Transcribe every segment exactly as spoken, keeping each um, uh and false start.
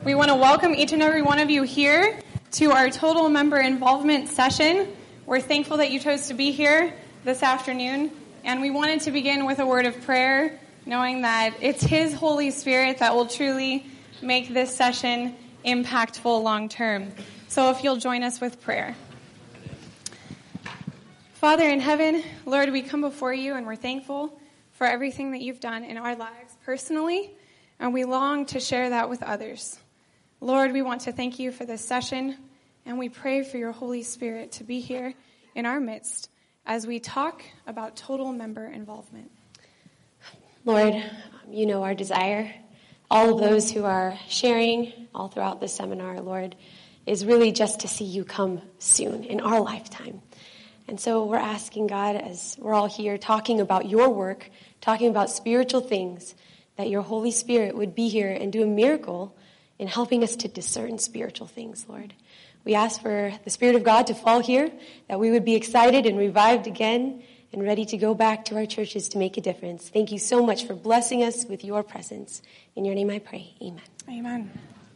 We want to welcome each and every one of you here to our total member involvement session. We're thankful that you chose to be here this afternoon, and we wanted to begin with a word of prayer, knowing that it's His Holy Spirit that will truly make this session impactful long term. So if you'll join us with prayer. Father in heaven, Lord, we come before you and we're thankful for everything that you've done in our lives personally, and we long to share that with others. Lord, we want to thank you for this session, and we pray for your Holy Spirit to be here in our midst as we talk about total member involvement. Lord, you know our desire. All of those who are sharing all throughout this seminar, Lord, is really just to see you come soon in our lifetime. And so we're asking God, as we're all here talking about your work, talking about spiritual things, that your Holy Spirit would be here and do a miracle in helping us to discern spiritual things, Lord. We ask for the Spirit of God to fall here, that we would be excited and revived again and ready to go back to our churches to make a difference. Thank you so much for blessing us with your presence. In your name I pray. Amen. Amen.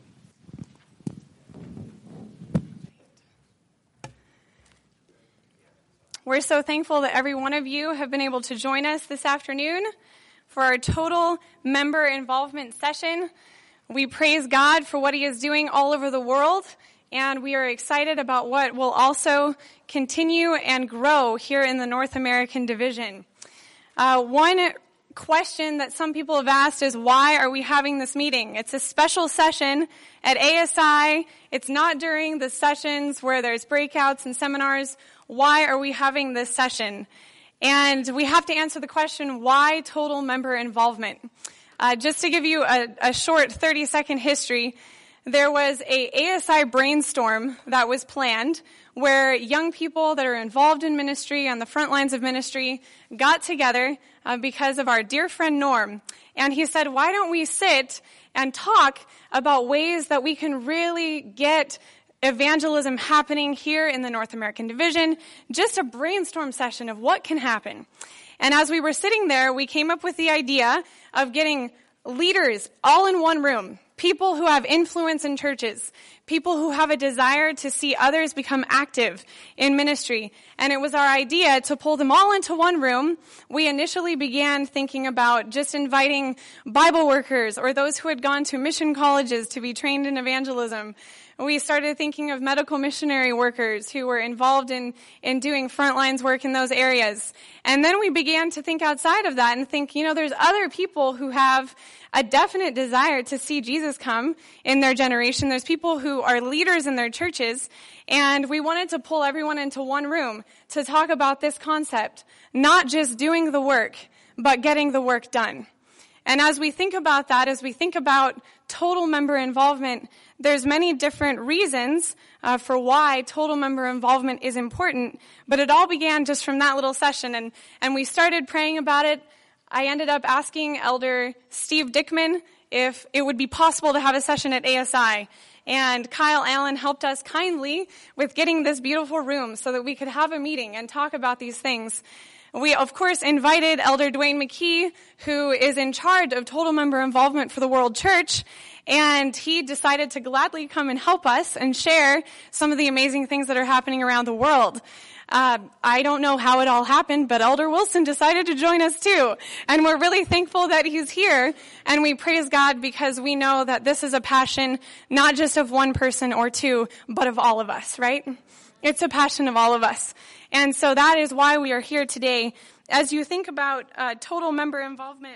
We're so thankful that every one of you have been able to join us this afternoon for our total member involvement session. We praise God for what He is doing all over the world, and we are excited about what will also continue and grow here in the North American division. Uh, one question that some people have asked is, why are we having this meeting? It's a special session at A S I. It's not during the sessions where there's breakouts and seminars. Why are we having this session? And we have to answer the question, why total member involvement? Uh, just to give you a, a short thirty-second history, there was a A S I brainstorm that was planned where young people that are involved in ministry, on the front lines of ministry, got together uh, because of our dear friend Norm. And he said, why don't we sit and talk about ways that we can really get evangelism happening here in the North American division, just a brainstorm session of what can happen. And as we were sitting there, we came up with the idea of getting leaders all in one room, people who have influence in churches, people who have a desire to see others become active in ministry. And it was our idea to pull them all into one room. We initially began thinking about just inviting Bible workers or those who had gone to mission colleges to be trained in evangelism. We started thinking of medical missionary workers who were involved in, in doing frontlines work in those areas. And then we began to think outside of that and think, you know, there's other people who have a definite desire to see Jesus come in their generation. There's people who are leaders in their churches, and we wanted to pull everyone into one room to talk about this concept, not just doing the work, but getting the work done. And as we think about that, as we think about total member involvement, there's many different reasons uh, for why total member involvement is important, but it all began just from that little session, and, and we started praying about it. I ended up asking Elder Steve Dickman if it would be possible to have a session at A S I, and Kyle Allen helped us kindly with getting this beautiful room so that we could have a meeting and talk about these things. We, of course, invited Elder Dwayne McKee, who is in charge of total member involvement for the World Church, and he decided to gladly come and help us and share some of the amazing things that are happening around the world. Uh, I don't know how it all happened, but Elder Wilson decided to join us too. And we're really thankful that he's here, and we praise God because we know that this is a passion not just of one person or two, but of all of us, right? It's a passion of all of us. And so that is why we are here today. As you think about uh, total member involvement,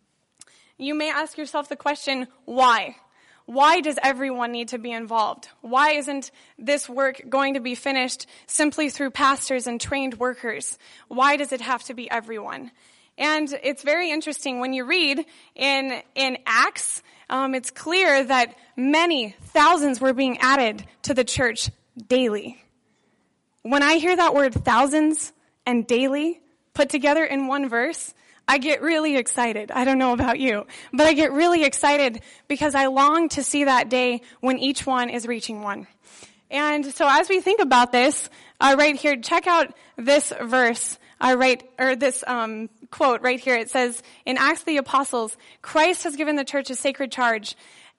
you may ask yourself the question, why? Why does everyone need to be involved? Why isn't this work going to be finished simply through pastors and trained workers? Why does it have to be everyone? And it's very interesting. When you read in, in Acts, um, it's clear that many thousands were being added to the church daily. When I hear that word thousands and daily put together in one verse, I get really excited. I don't know about you, but I get really excited because I long to see that day when each one is reaching one. And so as we think about this, uh, right here, check out this verse, uh, right, or this um, quote right here. It says, in Acts of the Apostles, Christ has given the church a sacred charge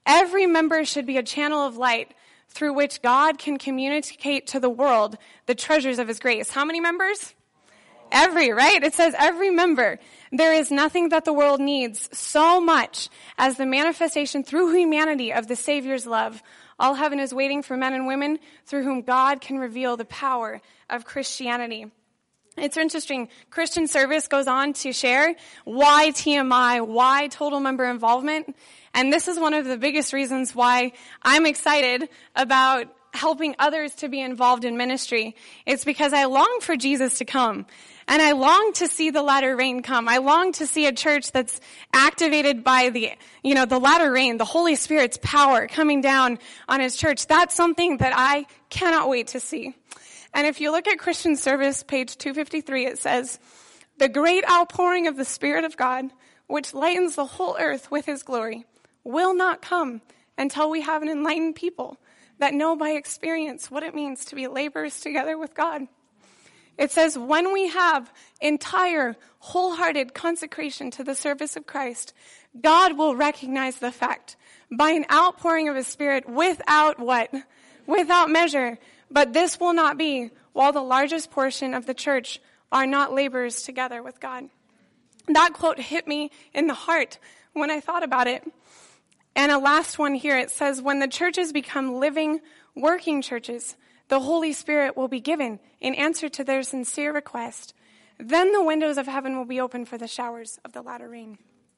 Every member should be a channel of light through which God can communicate to the world the treasures of his grace. How many members? Every, right? It says every member. There is nothing that the world needs so much as the manifestation through humanity of the Savior's love. All heaven is waiting for men and women through whom God can reveal the power of Christianity. It's interesting. Christian Service goes on to share why T M I, why total member involvement. And this is one of the biggest reasons why I'm excited about helping others to be involved in ministry. It's because I long for Jesus to come. And I long to see the latter rain come. I long to see a church that's activated by the, you know, the latter rain, the Holy Spirit's power coming down on his church. That's something that I cannot wait to see. And if you look at Christian Service, page two fifty-three, it says, "The great outpouring of the Spirit of God, which lightens the whole earth with his glory, will not come until we have an enlightened people that know by experience what it means to be laborers together with God." It says, when we have entire, wholehearted consecration to the service of Christ, God will recognize the fact by an outpouring of his Spirit without what? Without measure. But this will not be while the largest portion of the church are not laborers together with God. That quote hit me in the heart when I thought about it. And a last one here, it says, when the churches become living, working churches, the Holy Spirit will be given in answer to their sincere request. Then the windows of heaven will be open for the showers of the latter rain.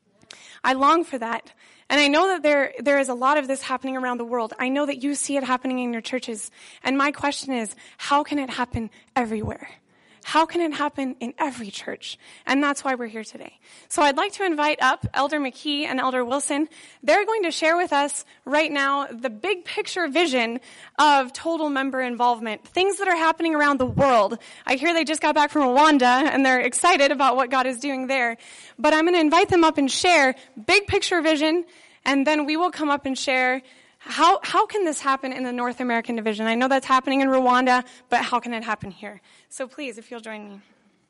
I long for that. And I know that there, there is a lot of this happening around the world. I know that you see it happening in your churches. And my question is, how can it happen everywhere? How can it happen in every church? And that's why we're here today. So I'd like to invite up Elder McKee and Elder Wilson. They're going to share with us right now the big picture vision of total member involvement, things that are happening around the world. I hear they just got back from Rwanda and they're excited about what God is doing there. But I'm going to invite them up and share big picture vision, and then we will come up and share How how can this happen in the North American division? I know that's happening in Rwanda, but how can it happen here? So please, if you'll join me.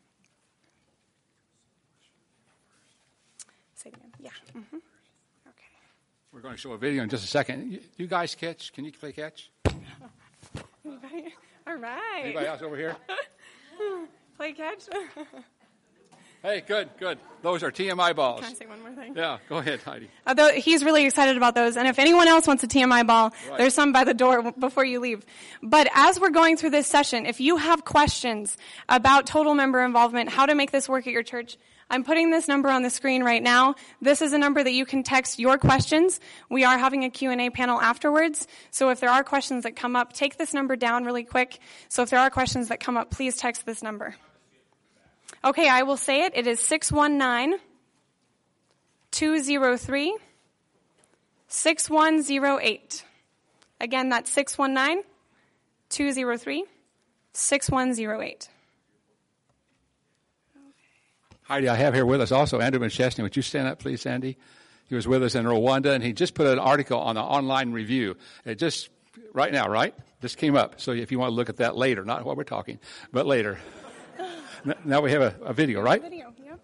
Say it again. Yeah. Mm-hmm. Okay. We're going to show a video in just a second. You, you guys catch? Can you play catch? Anybody? All right. Anybody else over here? Play catch? Hey, good, good. Those are T M I balls. Can I say one more thing? Yeah, go ahead, Heidi. Although he's really excited about those. And if anyone else wants a T M I ball, right, there's some by the door before you leave. But as we're going through this session, if you have questions about total member involvement, how to make this work at your church, I'm putting this number on the screen right now. This is a number that you can text your questions. We are having a Q and A panel afterwards. So if there are questions that come up, take this number down really quick. So if there are questions that come up, please text this number. Okay, I will say it. It is six one nine, two zero three, six one zero eight. Again, that's six one nine, two zero three, six one zero eight. Heidi, I have here with us also Andrew McChesney. Would you stand up, please, Andy? He was with us in Rwanda, and he just put an article on the online review. It just, right now, right? Just came up. So if you want to look at that later, not while we're talking, but later. Now we have a, a video, right? Video, yep.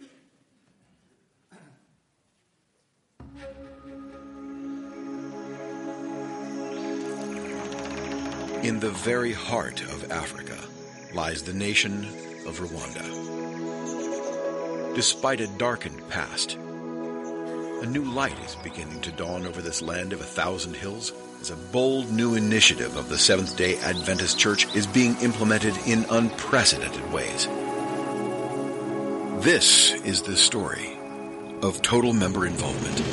In the very heart of Africa lies the nation of Rwanda. Despite a darkened past, a new light is beginning to dawn over this land of a thousand hills as a bold new initiative of the Seventh-day Adventist Church is being implemented in unprecedented ways. This is the story of total member involvement.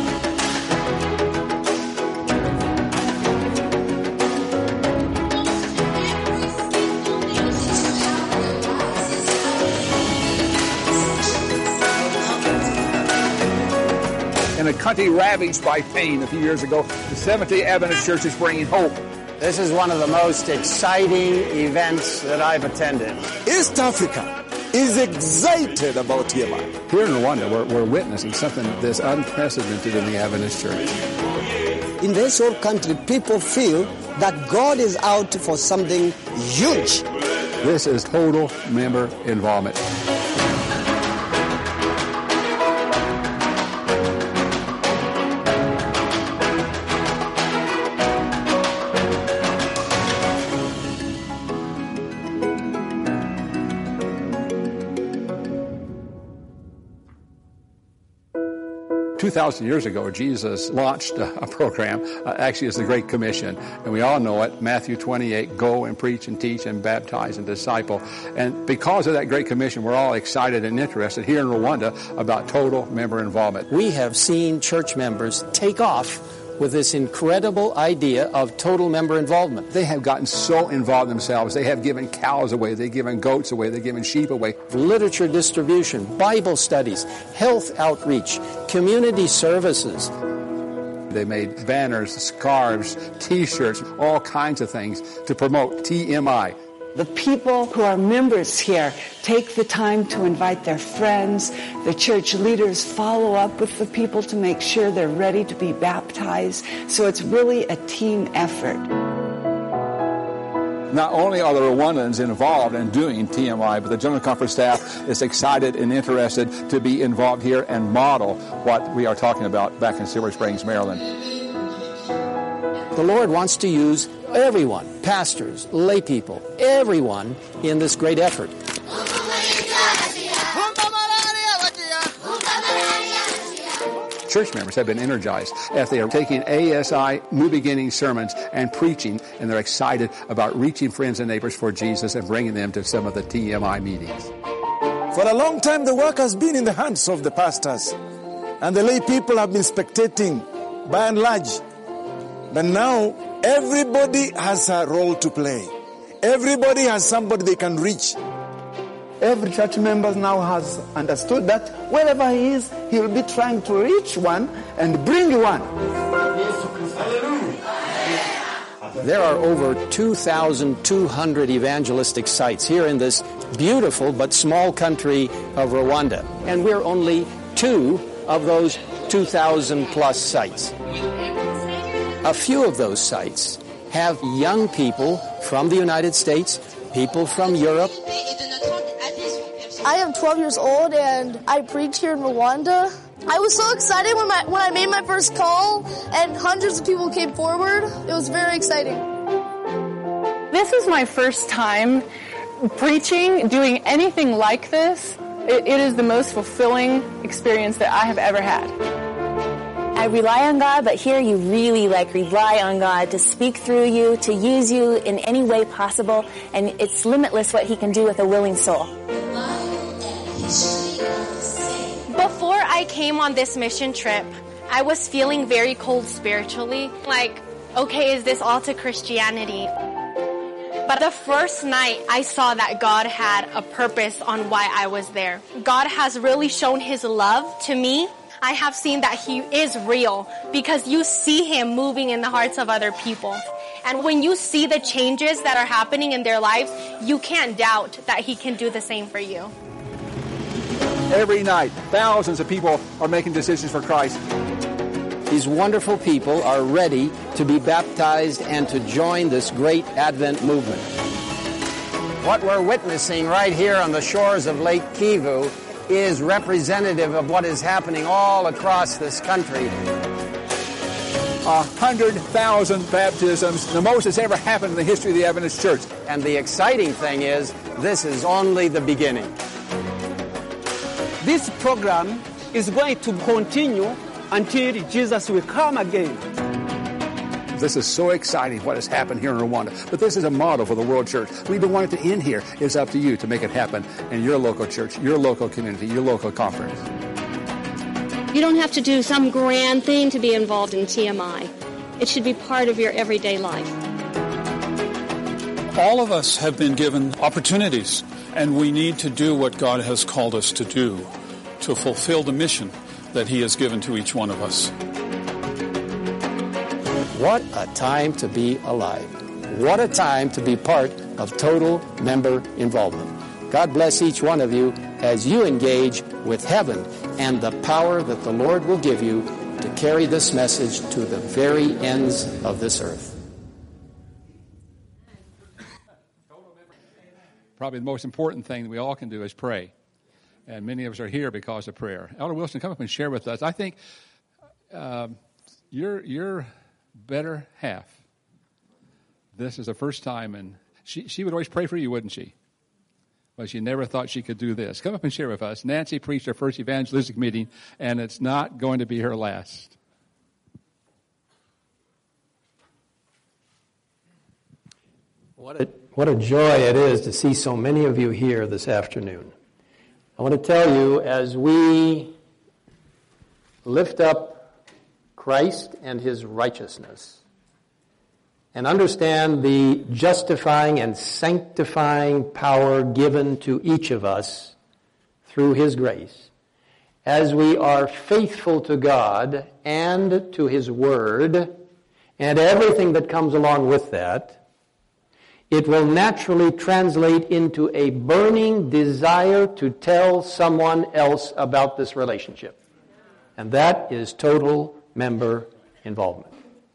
In a country ravaged by pain a few years ago, the Seventh-day Adventist Church is bringing hope. This is one of the most exciting events that I've attended. East Africa is excited about T M I. Here in Rwanda, we're, we're witnessing something that's unprecedented in the Adventist Church. In this whole country, people feel that God is out for something huge. This is total member involvement. two thousand years ago, Jesus launched a, a program, uh, actually it's the Great Commission, and we all know it, Matthew twenty-eight, go and preach and teach and baptize and disciple. And because of that Great Commission, we're all excited and interested here in Rwanda about total member involvement. We have seen church members take off with this incredible idea of total member involvement. They have gotten so involved themselves. They have given cows away. They've given goats away. They've given sheep away. Literature distribution, Bible studies, health outreach, community services. They made banners, scarves, T-shirts, all kinds of things to promote T M I. The people who are members here take the time to invite their friends. The church leaders follow up with the people to make sure they're ready to be baptized. So it's really a team effort. Not only are the Rwandans involved in doing T M I, but the General Conference staff is excited and interested to be involved here and model what we are talking about back in Silver Springs, Maryland. The Lord wants to use everyone, pastors, lay people, everyone in this great effort. Church members have been energized as they are taking A S I New Beginning sermons and preaching, and they're excited about reaching friends and neighbors for Jesus and bringing them to some of the T M I meetings. For a long time, the work has been in the hands of the pastors, and the lay people have been spectating by and large. But now, everybody has a role to play. Everybody has somebody they can reach. Every church member now has understood that wherever he is, he will be trying to reach one and bring one. There are over two thousand two hundred evangelistic sites here in this beautiful but small country of Rwanda. And we're only two of those two thousand plus sites. A few of those sites have young people from the United States, people from Europe. I am twelve years old and I preach here in Rwanda. I was so excited when, my, when I made my first call and hundreds of people came forward. It was very exciting. This is my first time preaching, doing anything like this. It, it is the most fulfilling experience that I have ever had. I rely on God, but here you really like rely on God to speak through you, to use you in any way possible, and it's limitless what He can do with a willing soul. Before I came on this mission trip, I was feeling very cold spiritually. Like, okay, is this all to Christianity? But the first night, I saw that God had a purpose on why I was there. God has really shown His love to me. I have seen that He is real because you see Him moving in the hearts of other people. And when you see the changes that are happening in their lives, you can't doubt that He can do the same for you. Every night, thousands of people are making decisions for Christ. These wonderful people are ready to be baptized and to join this great Advent movement. What we're witnessing right here on the shores of Lake Kivu is representative of what is happening all across this country. A hundred thousand baptisms, the most that's ever happened in the history of the Adventist Church. And the exciting thing is, this is only the beginning. This program is going to continue until Jesus will come again. This is so exciting what has happened here in Rwanda. But this is a model for the world church. We don't want it to end here. It's up to you to make it happen in your local church, your local community, your local conference. You don't have to do some grand thing to be involved in T M I. It should be part of your everyday life. All of us have been given opportunities, and we need to do what God has called us to do to fulfill the mission that He has given to each one of us. What a time to be alive. What a time to be part of total member involvement. God bless each one of you as you engage with heaven and the power that the Lord will give you to carry this message to the very ends of this earth. Probably the most important thing that we all can do is pray. And many of us are here because of prayer. Elder Wilson, come up and share with us. I think um, your your better half, this is the first time, and she, she would always pray for you, wouldn't she? Well, she never thought she could do this. Come up and share with us. Nancy preached her first evangelistic meeting, and it's not going to be her last. What a, what a joy it is to see so many of you here this afternoon. I want to tell you, as we lift up Christ and his righteousness, and understand the justifying and sanctifying power given to each of us through his grace, as we are faithful to God and to his word and everything that comes along with that, it will naturally translate into a burning desire to tell someone else about this relationship. And that is total member involvement.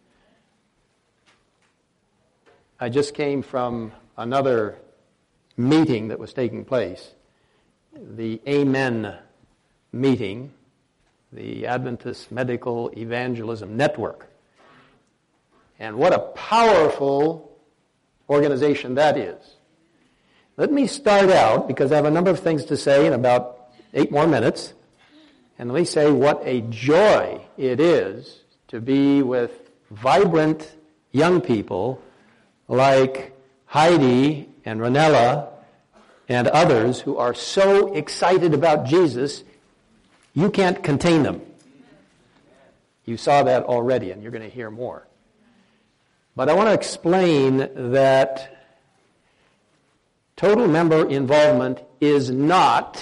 I just came from another meeting that was taking place, the Amen meeting, the Adventist Medical Evangelism Network. And what a powerful organization that is. Let me start out, because I have a number of things to say in about eight more minutes, and let me say what a joy it is to be with vibrant young people like Heidi and Ranella and others who are so excited about Jesus, you can't contain them. You saw that already, and you're going to hear more. But I want to explain that total member involvement is not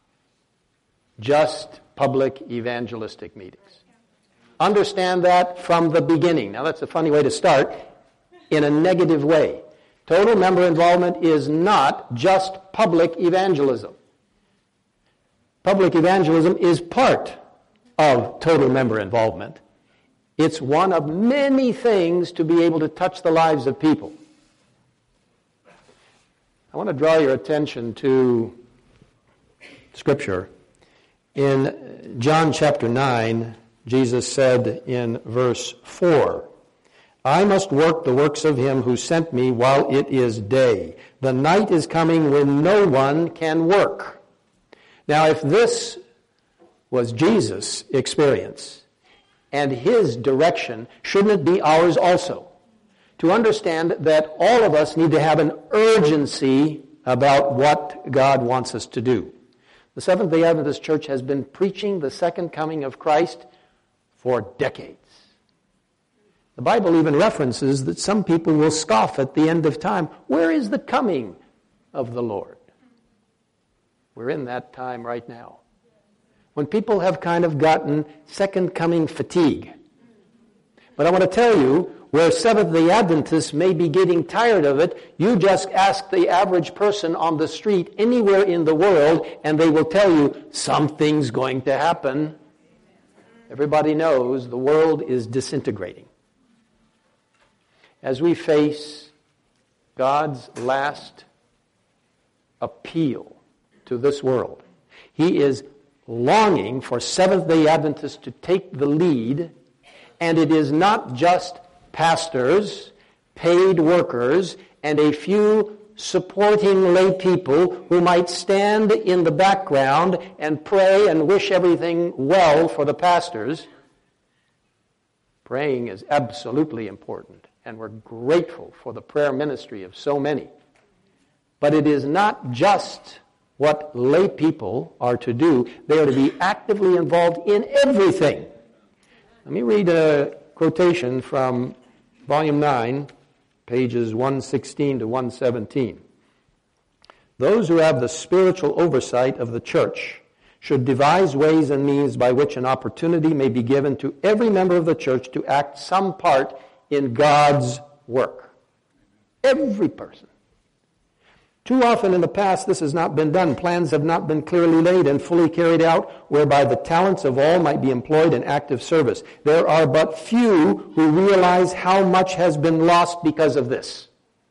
just public evangelistic meetings. Understand that from the beginning. Now, that's a funny way to start. In a negative way. Total member involvement is not just public evangelism. Public evangelism is part of total member involvement. It's one of many things to be able to touch the lives of people. I want to draw your attention to Scripture. In John chapter nine, Jesus said in verse four, I must work the works of him who sent me while it is day. The night is coming when no one can work. Now, if this was Jesus' experience and his direction, shouldn't it be ours also? To understand that all of us need to have an urgency about what God wants us to do. The Seventh-day Adventist Church has been preaching the second coming of Christ for decades. The Bible even references that some people will scoff at the end of time. Where is the coming of the Lord? We're in that time right now. When people have kind of gotten second coming fatigue. But I want to tell you, where Seventh-day Adventists may be getting tired of it, you just ask the average person on the street anywhere in the world, and they will tell you something's going to happen. Everybody knows the world is disintegrating. As we face God's last appeal to this world, he is longing for Seventh-day Adventists to take the lead, and it is not just pastors, paid workers, and a few supporting lay people who might stand in the background and pray and wish everything well for the pastors. Praying is absolutely important, and we're grateful for the prayer ministry of so many. But it is not just what lay people are to do. They are to be actively involved in everything. Let me read a quotation from Volume nine, pages one sixteen to one seventeen. Those who have the spiritual oversight of the church should devise ways and means by which an opportunity may be given to every member of the church to act some part in God's work. Every person. Too often in the past this has not been done. Plans have not been clearly laid and fully carried out, whereby the talents of all might be employed in active service. There are but few who realize how much has been lost because of this.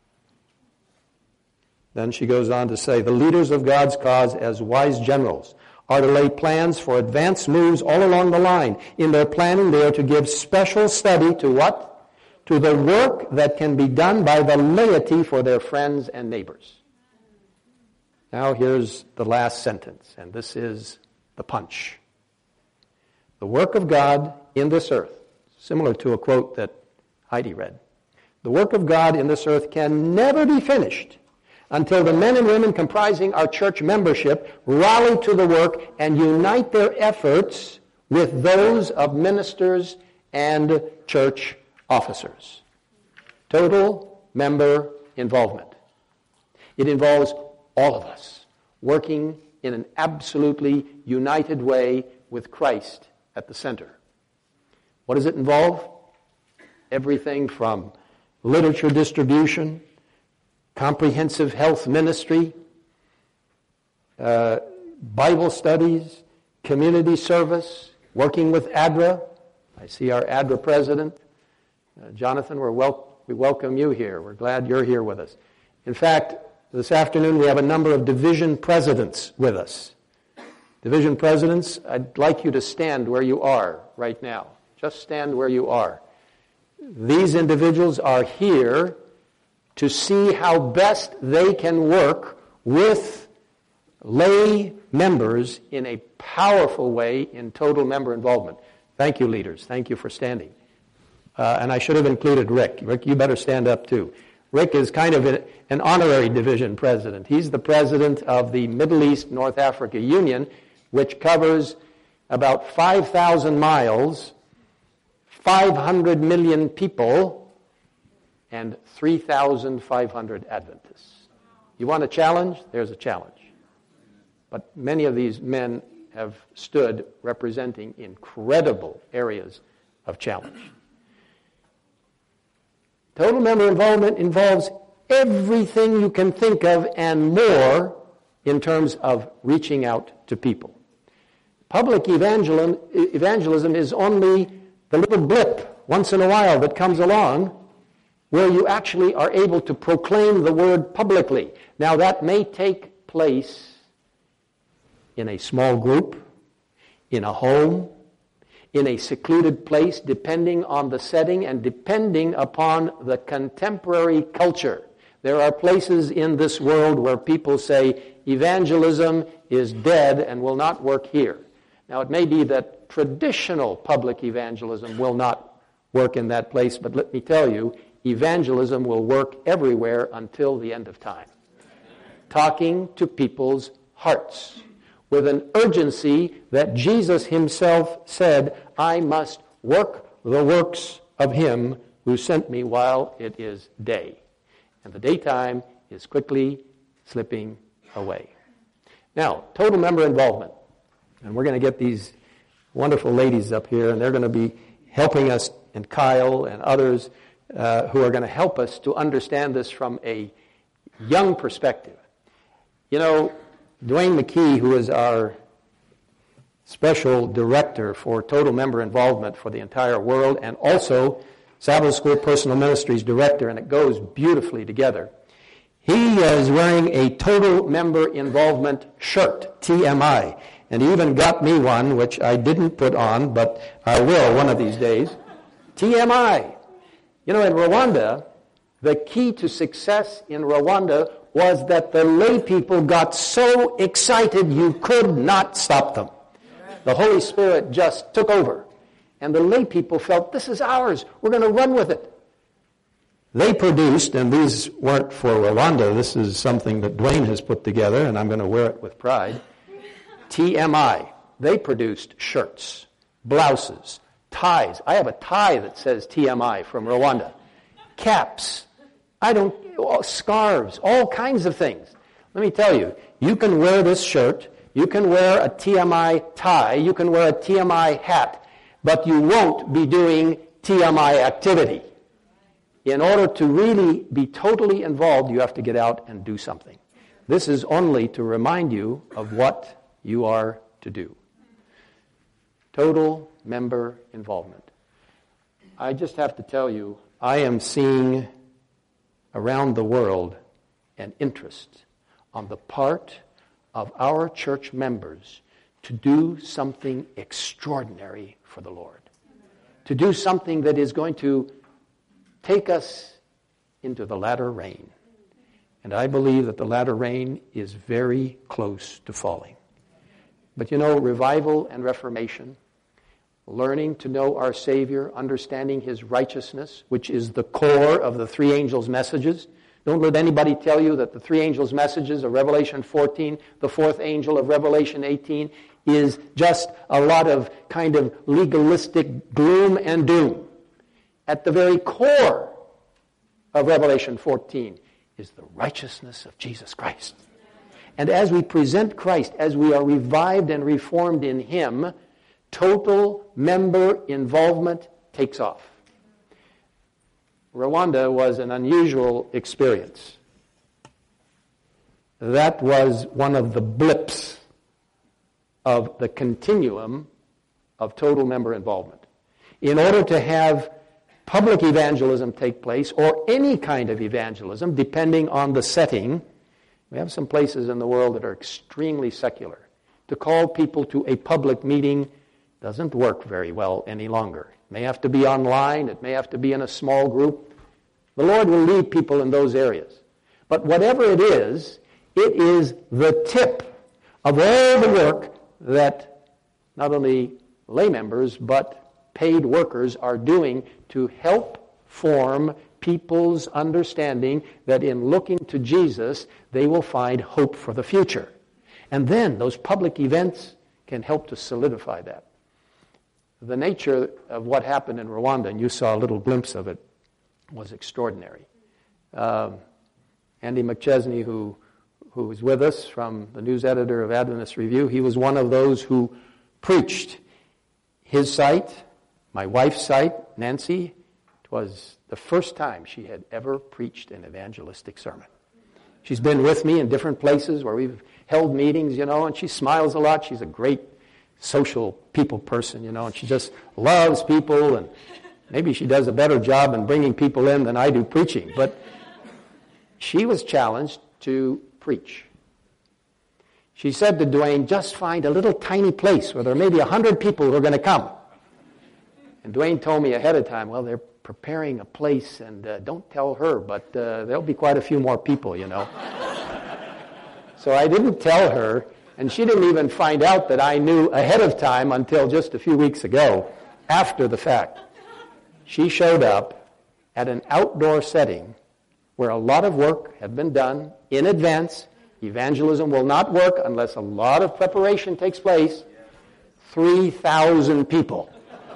Then she goes on to say, the leaders of God's cause as wise generals are to lay plans for advance moves all along the line. In their planning, they are to give special study to what? To the work that can be done by the laity for their friends and neighbors. Now here's the last sentence, and this is the punch. The work of God in this earth, similar to a quote that Heidi read, the work of God in this earth can never be finished until the men and women comprising our church membership rally to the work and unite their efforts with those of ministers and church officers. Total member involvement. It involves all of us working in an absolutely united way with Christ at the center. What does it involve? Everything from literature distribution, comprehensive health ministry, uh, Bible studies, community service, working with A D R A. I see our A D R A president. Uh, Jonathan, we're wel- we welcome you here. We're glad you're here with us. In fact, this afternoon we have a number of division presidents with us. Division presidents, I'd like you to stand where you are right now. Just stand where you are. These individuals are here to see how best they can work with lay members in a powerful way in total member involvement. Thank you, leaders. Thank you for standing. Uh, and I should have included Rick. Rick, you better stand up too. Rick is kind of an honorary division president. He's the president of the Middle East North Africa Union, which covers about five thousand miles, five hundred million people, and three thousand five hundred Adventists. You want a challenge? There's a challenge. But many of these men have stood representing incredible areas of challenge. Total member involvement involves everything you can think of and more in terms of reaching out to people. Public evangelism, evangelism is only the little blip once in a while that comes along where you actually are able to proclaim the word publicly. Now that may take place in a small group, in a home, in a secluded place, depending on the setting and depending upon the contemporary culture. There are places in this world where people say evangelism is dead and will not work here. Now, it may be that traditional public evangelism will not work in that place, but let me tell you, evangelism will work everywhere until the end of time. Talking to people's hearts with an urgency that Jesus himself said, I must work the works of him who sent me while it is day. And the daytime is quickly slipping away. Now, total member involvement. And we're going to get these wonderful ladies up here, and they're going to be helping us, and Kyle and others uh, who are going to help us to understand this from a young perspective. You know, Dwayne McKee, who is our special director for total member involvement for the entire world, and also Sabbath School Personal Ministries director, and it goes beautifully together. He is wearing a total member involvement shirt, T M I. And he even got me one, which I didn't put on, but I will one of these days. T M I. You know, in Rwanda, the key to success in Rwanda was that the lay people got so excited you could not stop them. The Holy Spirit just took over. And the lay people felt, this is ours. We're going to run with it. They produced, and these weren't for Rwanda. This is something that Dwayne has put together, and I'm going to wear it with pride. T M I. They produced shirts, blouses, ties. I have a tie that says T M I from Rwanda. Caps. I don't, scarves, all kinds of things. Let me tell you, you can wear this shirt, you can wear a T M I tie, you can wear a T M I hat, but you won't be doing T M I activity. In order to really be totally involved, you have to get out and do something. This is only to remind you of what you are to do. Total member involvement. I just have to tell you, I am seeing around the world an interest on the part of our church members to do something extraordinary for the Lord. To do something that is going to take us into the latter rain. And I believe that the latter rain is very close to falling. But you know, revival and reformation, learning to know our Savior, understanding His righteousness, which is the core of the three angels' messages. Don't let anybody tell you that the three angels' messages of Revelation fourteen, the fourth angel of Revelation eighteen, is just a lot of kind of legalistic gloom and doom. At the very core of Revelation fourteen is the righteousness of Jesus Christ. And as we present Christ, as we are revived and reformed in Him, total member involvement takes off. Rwanda was an unusual experience. That was one of the blips of the continuum of total member involvement. In order to have public evangelism take place, or any kind of evangelism, depending on the setting, we have some places in the world that are extremely secular. To call people to a public meeting doesn't work very well any longer. It may have to be online, it may have to be in a small group. The Lord will lead people in those areas. But whatever it is, it is the tip of all the work that not only lay members, but paid workers are doing to help form people's understanding that in looking to Jesus, they will find hope for the future. And then those public events can help to solidify that. The nature of what happened in Rwanda, and you saw a little glimpse of it, was extraordinary. Um, Andy McChesney, who who was with us, from the news editor of Adventist Review, he was one of those who preached. His site, my wife's site, Nancy, it was the first time she had ever preached an evangelistic sermon. She's been with me in different places where we've held meetings, you know, and she smiles a lot. She's a great social people person, you know, and she just loves people, and maybe she does a better job in bringing people in than I do preaching. But she was challenged to preach. She said to Dwayne, just find a little tiny place where there may be a hundred people who are going to come. And Dwayne told me ahead of time, well, they're preparing a place, and uh, don't tell her, but uh, there'll be quite a few more people, you know. So I didn't tell her, and she didn't even find out that I knew ahead of time until just a few weeks ago, after the fact. She showed up at an outdoor setting where a lot of work had been done in advance. Evangelism will not work unless a lot of preparation takes place. three thousand people.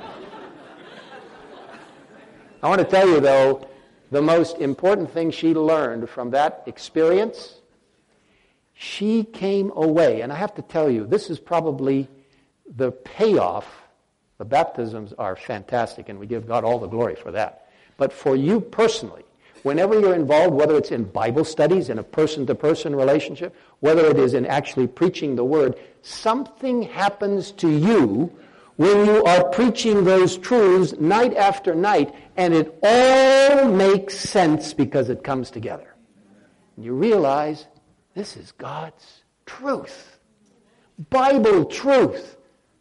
I want to tell you, though, the most important thing she learned from that experience, she came away, and I have to tell you, this is probably the payoff. The baptisms are fantastic, and we give God all the glory for that. But for you personally, whenever you're involved, whether it's in Bible studies, in a person-to-person relationship, whether it is in actually preaching the Word, something happens to you when you are preaching those truths night after night, and it all makes sense because it comes together. And you realize this is God's truth. Bible truth.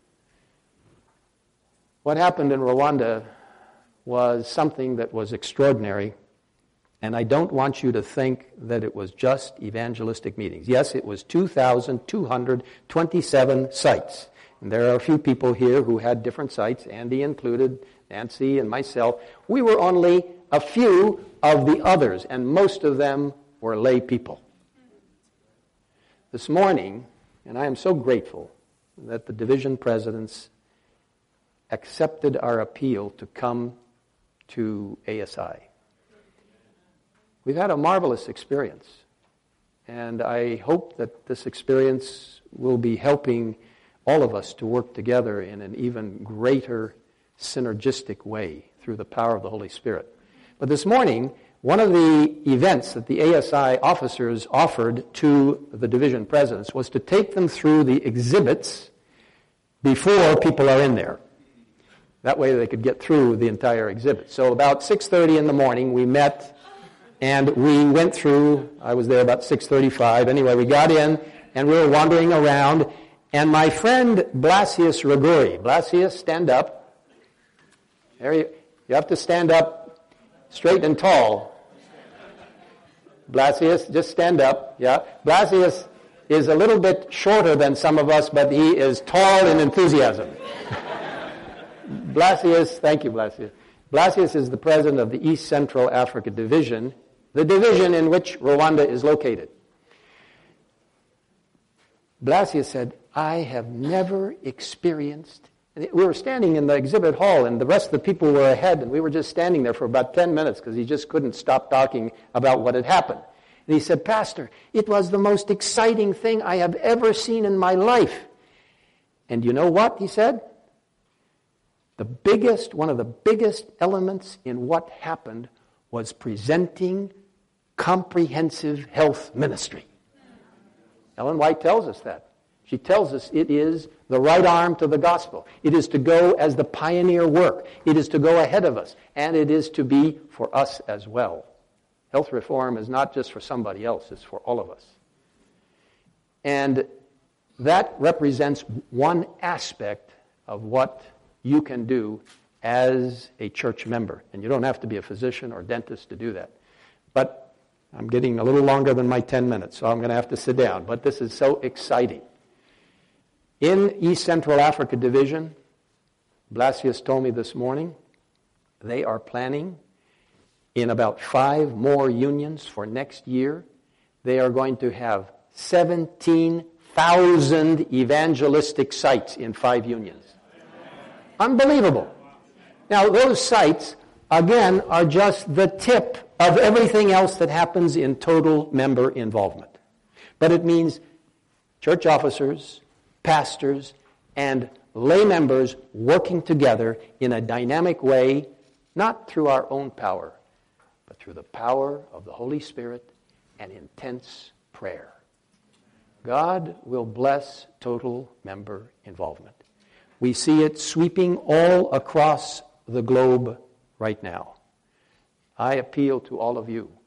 What happened in Rwanda was something that was extraordinary. And I don't want you to think that it was just evangelistic meetings. Yes, it was two thousand two hundred twenty-seven sites. And there are a few people here who had different sites, Andy included, Nancy and myself. We were only a few of the others, and most of them were lay people. This morning, and I am so grateful that the division presidents accepted our appeal to come to A S I. We've had a marvelous experience, and I hope that this experience will be helping all of us to work together in an even greater synergistic way through the power of the Holy Spirit. But this morning, one of the events that the A S I officers offered to the division presidents was to take them through the exhibits before people are in there. That way they could get through the entire exhibit. So about six thirty in the morning, we met, and we went through. I was there about six thirty-five. Anyway, we got in, and we were wandering around, and my friend Blasius Riguri, Blasius, stand up. There you, you have to stand up straight and tall. Blasius, just stand up. Yeah. Blasius is a little bit shorter than some of us, but he is tall in enthusiasm. Blasius, thank you, Blasius. Blasius is the president of the East Central Africa Division, the division in which Rwanda is located. Blasius said, I have never experienced... We were standing in the exhibit hall, and the rest of the people were ahead, and we were just standing there for about ten minutes because he just couldn't stop talking about what had happened. And he said, Pastor, it was the most exciting thing I have ever seen in my life. And you know what, he said? The biggest, one of the biggest elements in what happened was presenting comprehensive health ministry. Ellen White tells us that. She tells us it is the right arm to the gospel. It is to go as the pioneer work. It is to go ahead of us. And it is to be for us as well. Health reform is not just for somebody else. It's for all of us. And that represents one aspect of what you can do as a church member. And you don't have to be a physician or dentist to do that. But I'm getting a little longer than my ten minutes, so I'm going to have to sit down. But this is so exciting. In East Central Africa Division, Blasius told me this morning, they are planning in about five more unions for next year. They are going to have seventeen thousand evangelistic sites in five unions. Unbelievable. Now, those sites, again, are just the tip of everything else that happens in total member involvement. But it means church officers, pastors, and lay members working together in a dynamic way, not through our own power, but through the power of the Holy Spirit and intense prayer. God will bless total member involvement. We see it sweeping all across the globe right now. I appeal to all of you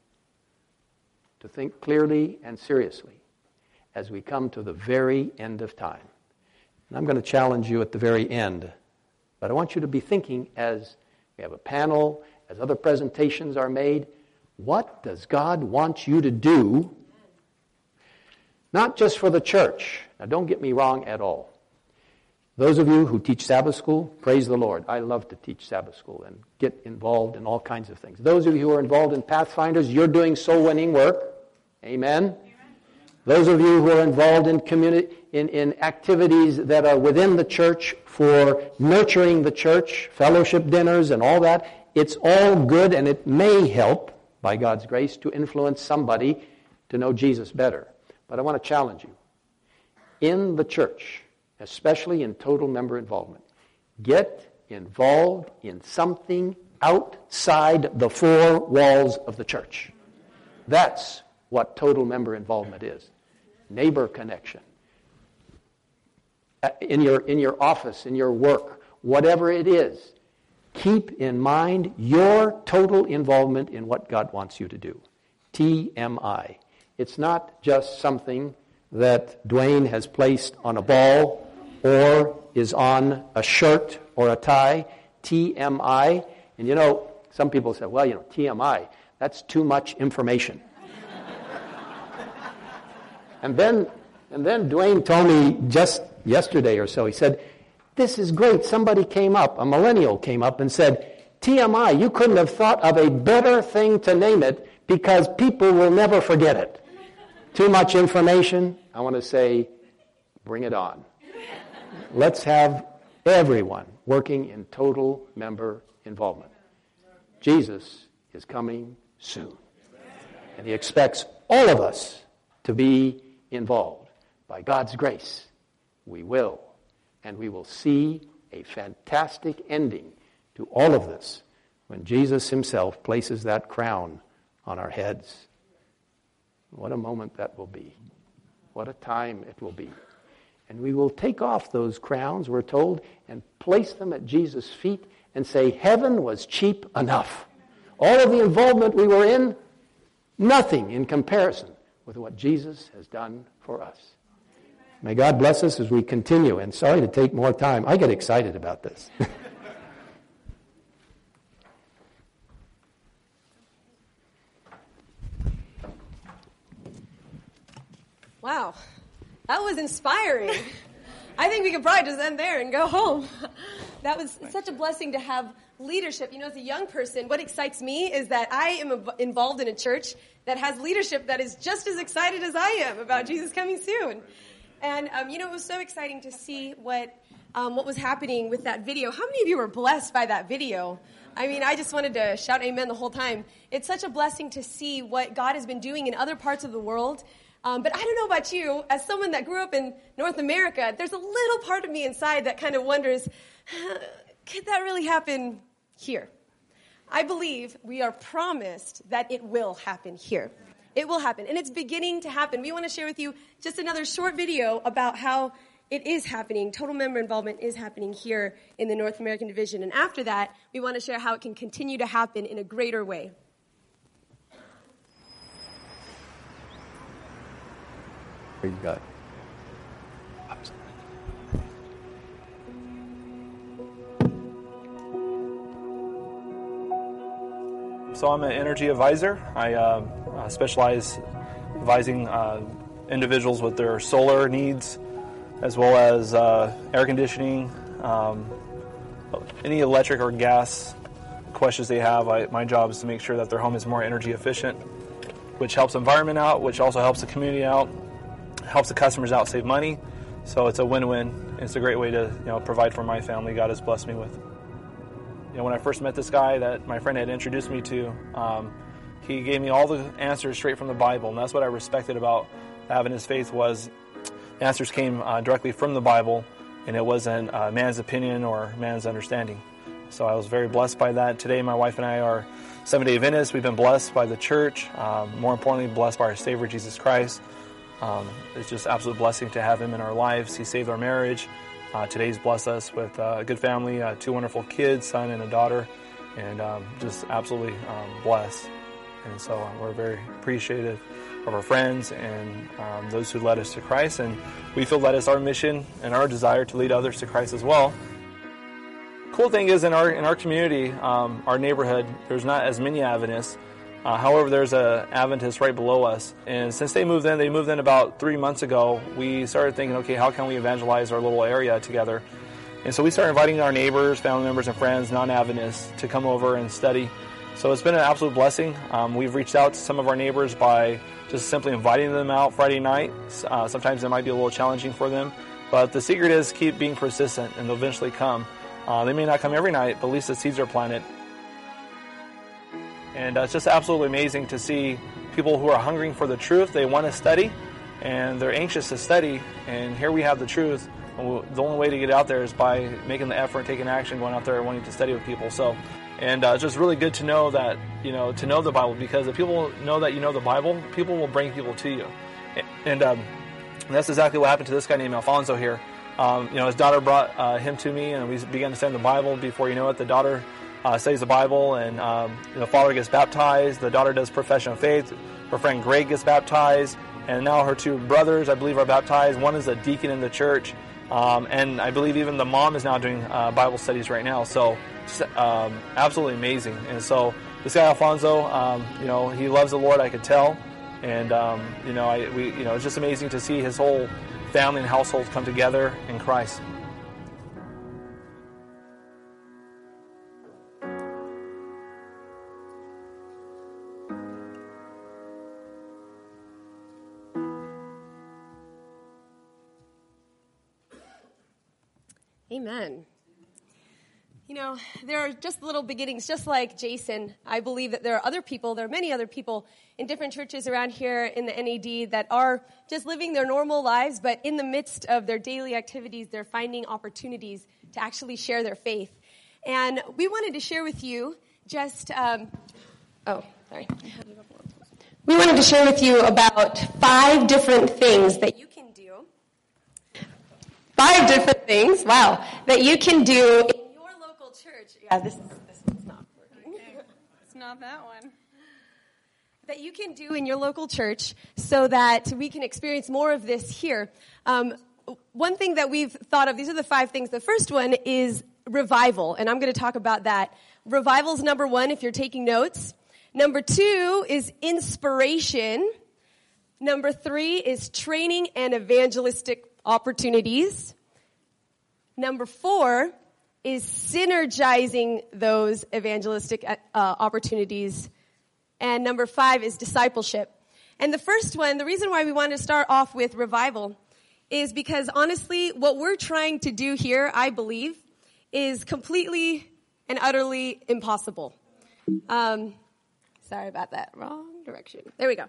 to think clearly and seriously as we come to the very end of time. And I'm going to challenge you at the very end, but I want you to be thinking as we have a panel, as other presentations are made, what does God want you to do? Not just for the church. Now, don't get me wrong at all. Those of you who teach Sabbath school, praise the Lord. I love to teach Sabbath school and get involved in all kinds of things. Those of you who are involved in Pathfinders, you're doing soul-winning work. Amen. Amen. Those of you who are involved in community, in, in activities that are within the church for nurturing the church, fellowship dinners and all that, it's all good, and it may help, by God's grace, to influence somebody to know Jesus better. But I want to challenge you. In the church, especially in total member involvement, get involved in something outside the four walls of the church. That's what total member involvement is. Neighbor connection. In your, in your office, in your work, whatever it is, keep in mind your total involvement in what God wants you to do. T M I. It's not just something that Dwayne has placed on a ball or is on a shirt or a tie. T M I. And you know, some people say, well, you know, T M I, that's too much information. and then and then Dwayne told me just yesterday or so, he said, this is great. Somebody came up, a millennial came up and said, T M I, you couldn't have thought of a better thing to name it because people will never forget it. Too much information? I want to say, bring it on. Let's have everyone working in total member involvement. Jesus is coming soon. And he expects all of us to be involved. By God's grace, we will. And we will see a fantastic ending to all of this when Jesus himself places that crown on our heads. What a moment that will be. What a time it will be. And we will take off those crowns, we're told, and place them at Jesus' feet and say, heaven was cheap enough. All of the involvement we were in, nothing in comparison with what Jesus has done for us. May God bless us as we continue. And sorry to take more time. I get excited about this. Wow, that was inspiring. I think we could probably just end there and go home. That was such a blessing to have leadership. You know, as a young person, what excites me is that I am involved in a church that has leadership that is just as excited as I am about Jesus coming soon. And, um, you know, it was so exciting to see what um, what was happening with that video. How many of you were blessed by that video? I mean, I just wanted to shout amen the whole time. It's such a blessing to see what God has been doing in other parts of the world. Um, but I don't know about you, as someone that grew up in North America, there's a little part of me inside that kind of wonders, could that really happen here? I believe we are promised that it will happen here. It will happen, and it's beginning to happen. We want to share with you just another short video about how it is happening. Total member involvement is happening here in the North American division. And after that, we want to share how it can continue to happen in a greater way. What you got? So I'm an energy advisor. I uh, uh, specialize advising uh, individuals with their solar needs, as well as uh, air conditioning, um, any electric or gas questions they have. I, my job is to make sure that their home is more energy efficient, which helps the environment out, which also helps the community out, helps the customers out save money. So it's a win-win. It's a great way to you know provide for my family God has blessed me with. You know, when I first met this guy that my friend had introduced me to, um, he gave me all the answers straight from the Bible, and that's what I respected about having his faith was the answers came uh, directly from the Bible, and it wasn't uh, man's opinion or man's understanding. So I was very blessed by that. Today, my wife and I are Seventh-day Adventists. We've been blessed by the church, um, more importantly, blessed by our Savior, Jesus Christ. Um, it's just an absolute blessing to have him in our lives. He saved our marriage. Uh, today's blessed us with uh, a good family, uh, two wonderful kids, son and a daughter, and um, just absolutely um, blessed. And so uh, we're very appreciative of our friends and um, those who led us to Christ, and we feel that it's our mission and our desire to lead others to Christ as well. Cool thing is in our in our community, um, our neighborhood, there's not as many Adventists. Uh, however, there's a Adventist right below us, and since they moved in, they moved in about three months ago, we started thinking, okay, how can we evangelize our little area together? And so we started inviting our neighbors, family members, and friends, non-Adventists, to come over and study. So it's been an absolute blessing. Um, we've reached out to some of our neighbors by just simply inviting them out Friday night. Uh, sometimes it might be a little challenging for them, but the secret is keep being persistent, and they'll eventually come. Uh, they may not come every night, but at least the seeds are planted. And uh, it's just absolutely amazing to see people who are hungering for the truth. They want to study, and they're anxious to study. And here we have the truth. The only way to get out there is by making the effort, taking action, going out there and wanting to study with people. So, and uh, it's just really good to know that, you know, to know the Bible, because if people know that you know the Bible, people will bring people to you. And um, that's exactly what happened to this guy named Alfonso here. Um, you know, his daughter brought uh, him to me, and we began to study the Bible. Before you know it, the daughter Uh, studies the Bible, and um, the father gets baptized. The daughter does profession of faith. Her friend Greg gets baptized, and now her two brothers, I believe, are baptized. One is a deacon in the church, um, and I believe even the mom is now doing uh, Bible studies right now. So, um, absolutely amazing. And so, this guy Alfonso, um, you know, he loves the Lord. I could tell, and um, you know, I, we, you know, it's just amazing to see his whole family and household come together in Christ. Amen. You know, there are just little beginnings, just like Jason. I believe that there are other people, there are many other people in different churches around here in the N A D that are just living their normal lives, but in the midst of their daily activities, they're finding opportunities to actually share their faith. And we wanted to share with you just, um, oh, sorry. We wanted to share with you about five different things that you can do. Five different things, wow, that you can do in your local church. Yeah, this is this is not working. It's not that one. That you can do in your local church so that we can experience more of this here. Um, one thing that we've thought of, these are the five things. The first one is revival, and I'm going to talk about that. Revival's number one if you're taking notes. Number two is inspiration. Number three is training and evangelistic opportunities. Number four is synergizing those evangelistic uh, opportunities. And number five is discipleship. And the first one, the reason why we wanted to start off with revival is because honestly, what we're trying to do here, I believe, is completely and utterly impossible. Um, sorry about that. Wrong direction. There we go.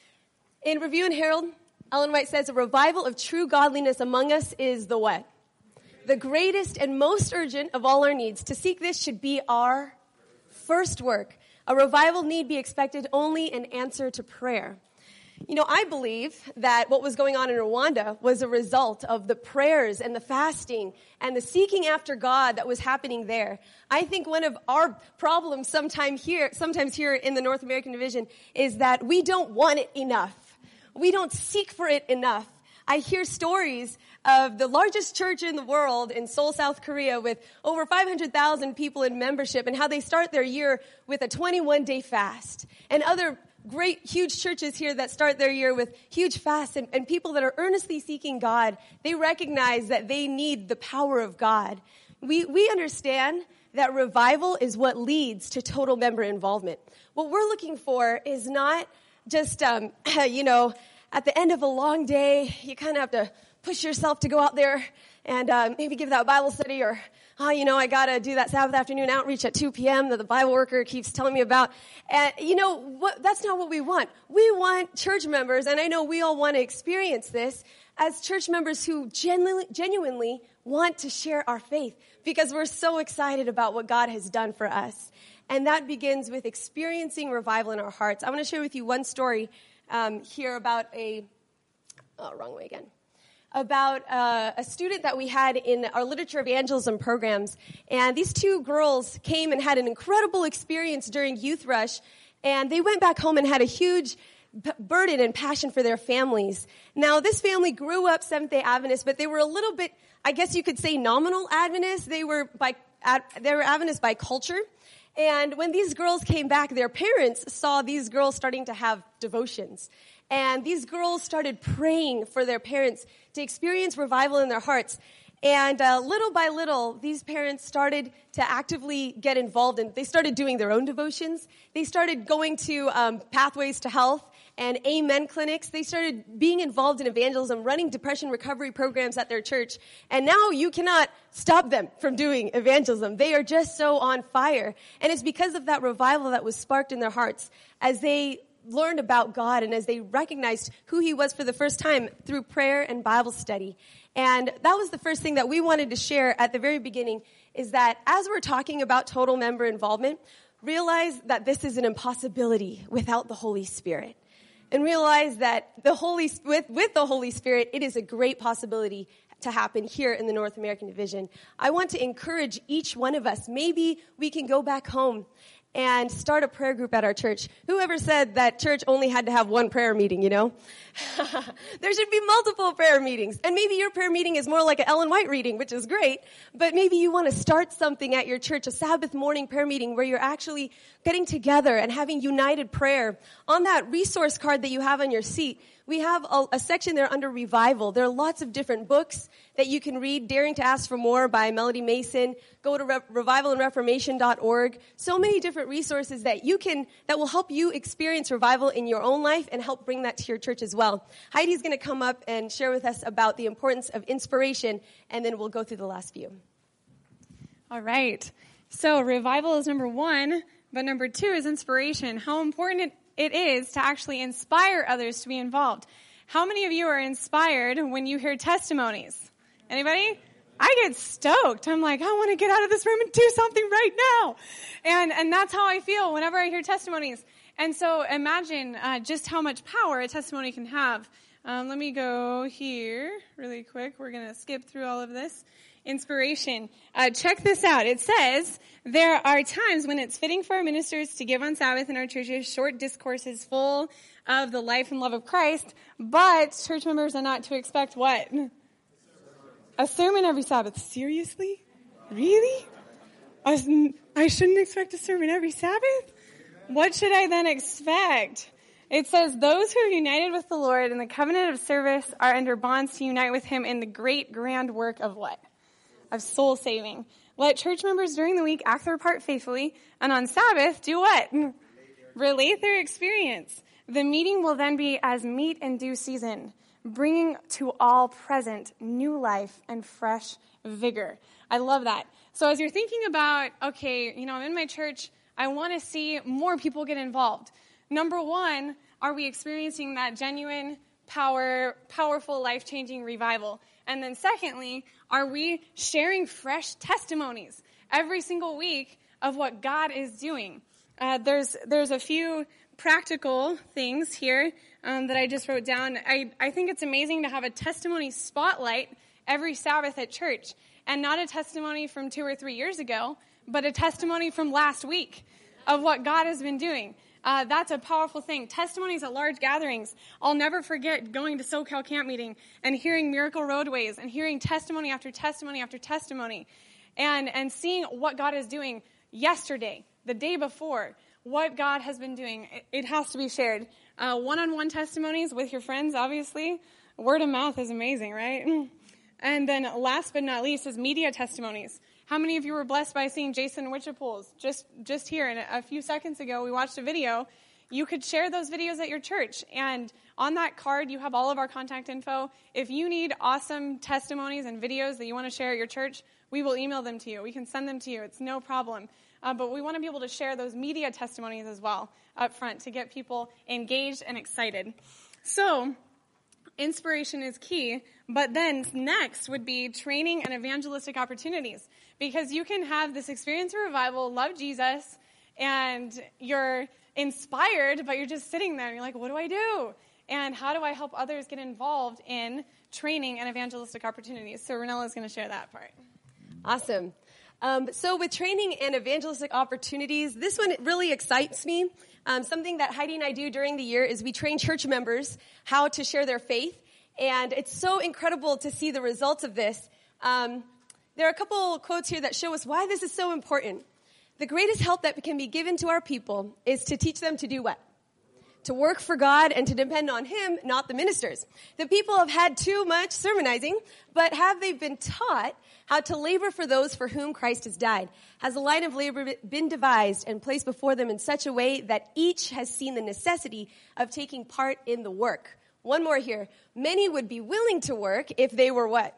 In Review and Herald, Ellen White says, a revival of true godliness among us is the what? The greatest and most urgent of all our needs. To seek this should be our first work. A revival need be expected only in answer to prayer. You know, I believe that what was going on in Rwanda was a result of the prayers and the fasting and the seeking after God that was happening there. I think one of our problems sometime here, sometimes here in the North American division is that we don't want it enough. We don't seek for it enough. I hear stories of the largest church in the world in Seoul, South Korea, with over five hundred thousand people in membership, and how they start their year with a twenty-one day fast. And other great, huge churches here that start their year with huge fasts, and, and people that are earnestly seeking God, they recognize that they need the power of God. We, we understand that revival is what leads to total member involvement. What we're looking for is not just, um, you know, at the end of a long day, you kind of have to push yourself to go out there and uh, maybe give that Bible study, or, oh, you know, I got to do that Sabbath afternoon outreach at two p.m. that the Bible worker keeps telling me about. And, you know, what, that's not what we want. We want church members, and I know we all want to experience this, as church members who genuinely, genuinely want to share our faith, because we're so excited about what God has done for us. And that begins with experiencing revival in our hearts. I want to share with you one story um, here about a, oh, wrong way again. about uh, a student that we had in our literature evangelism programs. And these two girls came and had an incredible experience during Youth Rush, and they went back home and had a huge b- burden and passion for their families. Now, this family grew up Seventh-day Adventist, but they were a little bit, I guess you could say, nominal Adventists. They were by ad, they were Adventists by culture. And when these girls came back, their parents saw these girls starting to have devotions. And these girls started praying for their parents to experience revival in their hearts. And uh, little by little, these parents started to actively get involved, and they started doing their own devotions. They started going to um, Pathways to Health and Amen clinics. They started being involved in evangelism, running depression recovery programs at their church. And now you cannot stop them from doing evangelism. They are just so on fire. And it's because of that revival that was sparked in their hearts as they learned about God and as they recognized who He was for the first time through prayer and Bible study. And that was the first thing that we wanted to share at the very beginning, is that as we're talking about total member involvement, realize that this is an impossibility without the Holy Spirit. And realize that the Holy with, with the Holy Spirit, it is a great possibility to happen here in the North American Division. I want to encourage each one of us. Maybe we can go back home and start a prayer group at our church. Whoever said that church only had to have one prayer meeting, you know? There should be multiple prayer meetings. And maybe your prayer meeting is more like an Ellen White reading, which is great. But maybe you want to start something at your church, a Sabbath morning prayer meeting where you're actually getting together and having united prayer. On that resource card that you have on your seat, we have a, a section there under Revival. There are lots of different books that you can read. Daring to Ask for More by Melody Mason. Go to re- revival and reformation dot org. So many different resources that you can, that will help you experience revival in your own life and help bring that to your church as well. Heidi's going to come up and share with us about the importance of inspiration, and then we'll go through the last few. All right. So revival is number one, but number two is inspiration. How important it it is to actually inspire others to be involved. How many of you are inspired when you hear testimonies? Anybody? I get stoked. I'm like, I want to get out of this room and do something right now. And and that's how I feel whenever I hear testimonies. And so imagine uh, just how much power a testimony can have. Um, let me go here really quick. We're going to skip through all of this. Inspiration. Uh, check this out. It says, there are times when it's fitting for our ministers to give on Sabbath in our churches short discourses full of the life and love of Christ, but church members are not to expect what? A sermon every Sabbath. Seriously? Really? I shouldn't expect a sermon every Sabbath? What should I then expect? It says, those who are united with the Lord in the covenant of service are under bonds to unite with him in the great grand work of what? Of soul saving. Let church members during the week act their part faithfully, and on Sabbath, do what? Relate their experience. The meeting will then be as meat in due season, bringing to all present new life and fresh vigor. I love that. So as you're thinking about, okay, you know, I'm in my church, I want to see more people get involved. Number one, are we experiencing that genuine, power, powerful, life-changing revival? And then secondly, are we sharing fresh testimonies every single week of what God is doing? Uh, there's there's a few practical things here um, that I just wrote down. I, I think it's amazing to have a testimony spotlight every Sabbath at church, and not a testimony from two or three years ago, but a testimony from last week of what God has been doing. Uh, that's a powerful thing. Testimonies at large gatherings. I'll never forget going to SoCal camp meeting and hearing Miracle Roadways and hearing testimony after testimony after testimony and, and seeing what God is doing yesterday, the day before, what God has been doing. It, it has to be shared. Uh, one-on-one testimonies with your friends, obviously. Word of mouth is amazing, right? And then last but not least is media testimonies. How many of you were blessed by seeing Jason Witchapools just just here? And a few seconds ago, we watched a video. You could share those videos at your church. And on that card, you have all of our contact info. If you need awesome testimonies and videos that you want to share at your church, we will email them to you. We can send them to you. It's no problem. Uh, but we want to be able to share those media testimonies as well up front to get people engaged and excited. So inspiration is key, but then next would be training and evangelistic opportunities, because you can have this experience of revival, love Jesus, and you're inspired, but you're just sitting there and you're like, what do I do? And how do I help others get involved in training and evangelistic opportunities? So Renella is going to share that part. Awesome. Um, so with training and evangelistic opportunities, this one really excites me. Um, something that Heidi and I do during the year is we train church members how to share their faith. And it's so incredible to see the results of this. Um, there are a couple quotes here that show us why this is so important. The greatest help that can be given to our people is to teach them to do what? To work for God and to depend on Him, not the ministers. The people have had too much sermonizing, but have they been taught how to labor for those for whom Christ has died? Has a line of labor been devised and placed before them in such a way that each has seen the necessity of taking part in the work? One more here. Many would be willing to work if they were what?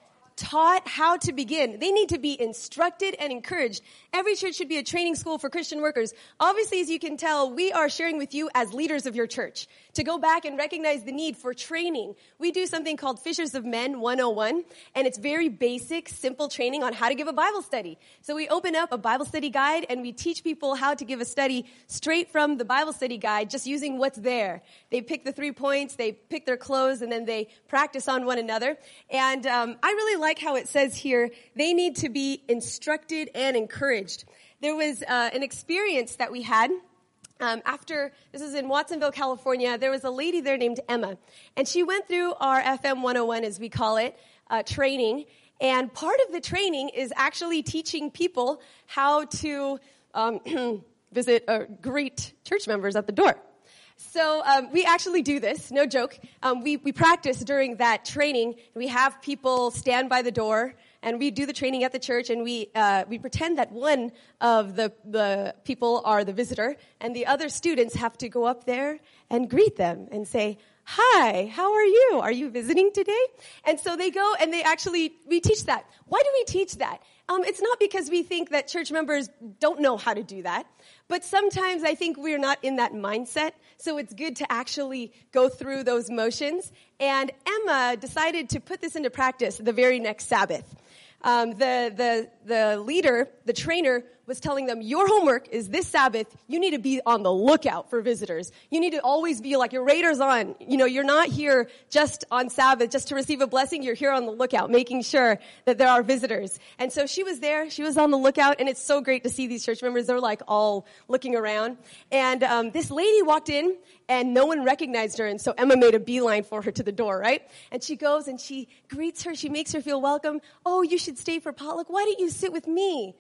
Taught how to begin. They need to be instructed and encouraged. Every church should be a training school for Christian workers. Obviously, as you can tell, we are sharing with you as leaders of your church to go back and recognize the need for training. We do something called Fishers of Men one oh one, and it's very basic, simple training on how to give a Bible study. So we open up a Bible study guide and we teach people how to give a study straight from the Bible study guide, just using what's there. They pick the three points, they pick their clothes, and then they practice on one another. And um, I really like how it says here, they need to be instructed and encouraged. There was uh, an experience that we had um, after, this is in Watsonville, California. There was a lady there named Emma, and she went through our F M one oh one, as we call it, uh, training. And part of the training is actually teaching people how to um, visit or greet church members at the door. So um, we actually do this, no joke. Um, we, we practice during that training. We have people stand by the door, and we do the training at the church, and we uh, we pretend that one of the, the people are the visitor, and the other students have to go up there and greet them and say, hi, how are you? Are you visiting today? And so they go and they actually, we teach that. Why do we teach that? Um, it's not because we think that church members don't know how to do that, but sometimes I think we're not in that mindset, so it's good to actually go through those motions. And Emma decided to put this into practice the very next Sabbath. Um, the, the, the leader, the trainer, was telling them, your homework is this Sabbath, you need to be on the lookout for visitors. You need to always be like, your radar's on. You know, you're not here just on Sabbath just to receive a blessing. You're here on the lookout, making sure that there are visitors. And so she was there. She was on the lookout. And it's so great to see these church members. They're like all looking around. And um, this lady walked in and no one recognized her. And so Emma made a beeline for her to the door, right? And she goes and she greets her. She makes her feel welcome. Oh, you should stay for potluck. Why don't you sit with me?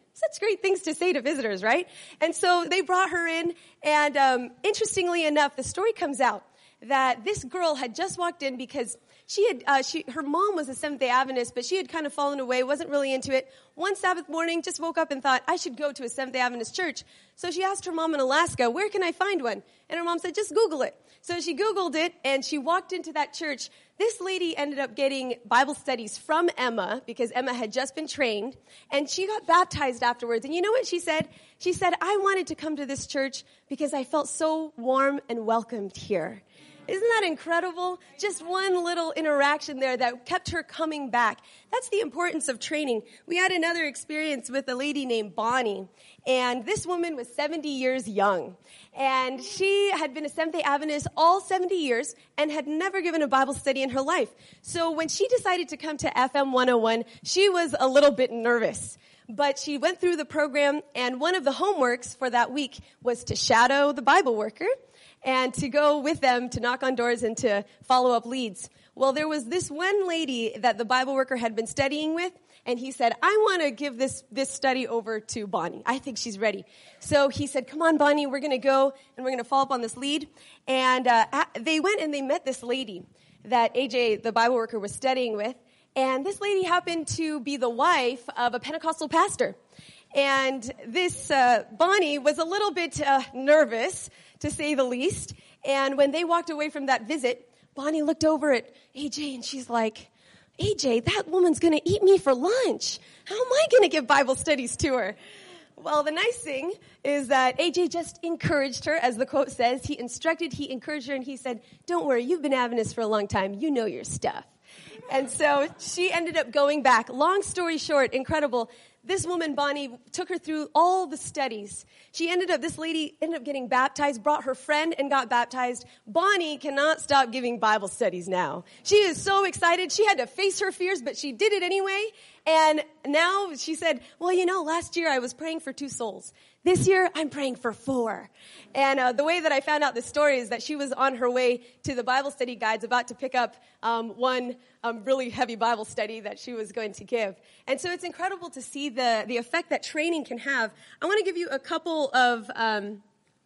such great things to say to visitors, right? And so they brought her in, and um, interestingly enough, the story comes out that this girl had just walked in because she had, uh, she, her mom was a Seventh-day Adventist, but she had kind of fallen away, wasn't really into it. One Sabbath morning, just woke up and thought, I should go to a Seventh-day Adventist church. So she asked her mom in Alaska, where can I find one? And her mom said, just Google it. So she Googled it, and she walked into that church. This lady ended up getting Bible studies from Emma, because Emma had just been trained, and she got baptized afterwards. And you know what she said? She said, I wanted to come to this church because I felt so warm and welcomed here. Isn't that incredible? Just one little interaction there that kept her coming back. That's the importance of training. We had another experience with a lady named Bonnie, and this woman was seventy years young. And she had been a Seventh-day Adventist all seventy years and had never given a Bible study in her life. So when she decided to come to F M one oh one, she was a little bit nervous. But she went through the program, and one of the homeworks for that week was to shadow the Bible worker and to go with them to knock on doors and to follow up leads. Well, there was this one lady that the Bible worker had been studying with, and he said, I want to give this, this study over to Bonnie. I think she's ready. So he said, come on, Bonnie, we're going to go, and we're going to follow up on this lead. And uh, they went and they met this lady that A J, the Bible worker, was studying with. And this lady happened to be the wife of a Pentecostal pastor. And this uh, Bonnie was a little bit uh, nervous, to say the least. And when they walked away from that visit, Bonnie looked over at A J and she's like, A J, that woman's going to eat me for lunch. How am I going to give Bible studies to her? Well, the nice thing is that A J just encouraged her, as the quote says. He instructed, he encouraged her, and he said, don't worry, you've been Adventist for a long time. You know your stuff. And so she ended up going back. Long story short, incredible. This woman, Bonnie, took her through all the studies. She ended up, this lady ended up getting baptized, brought her friend and got baptized. Bonnie cannot stop giving Bible studies now. She is so excited. She had to face her fears, but she did it anyway. And now she said, well, you know, last year I was praying for two souls. This year, I'm praying for four. And uh, the way that I found out this story is that she was on her way to the Bible study guides, about to pick up um, one um, really heavy Bible study that she was going to give. And so it's incredible to see the, the effect that training can have. I want to give you a couple of um,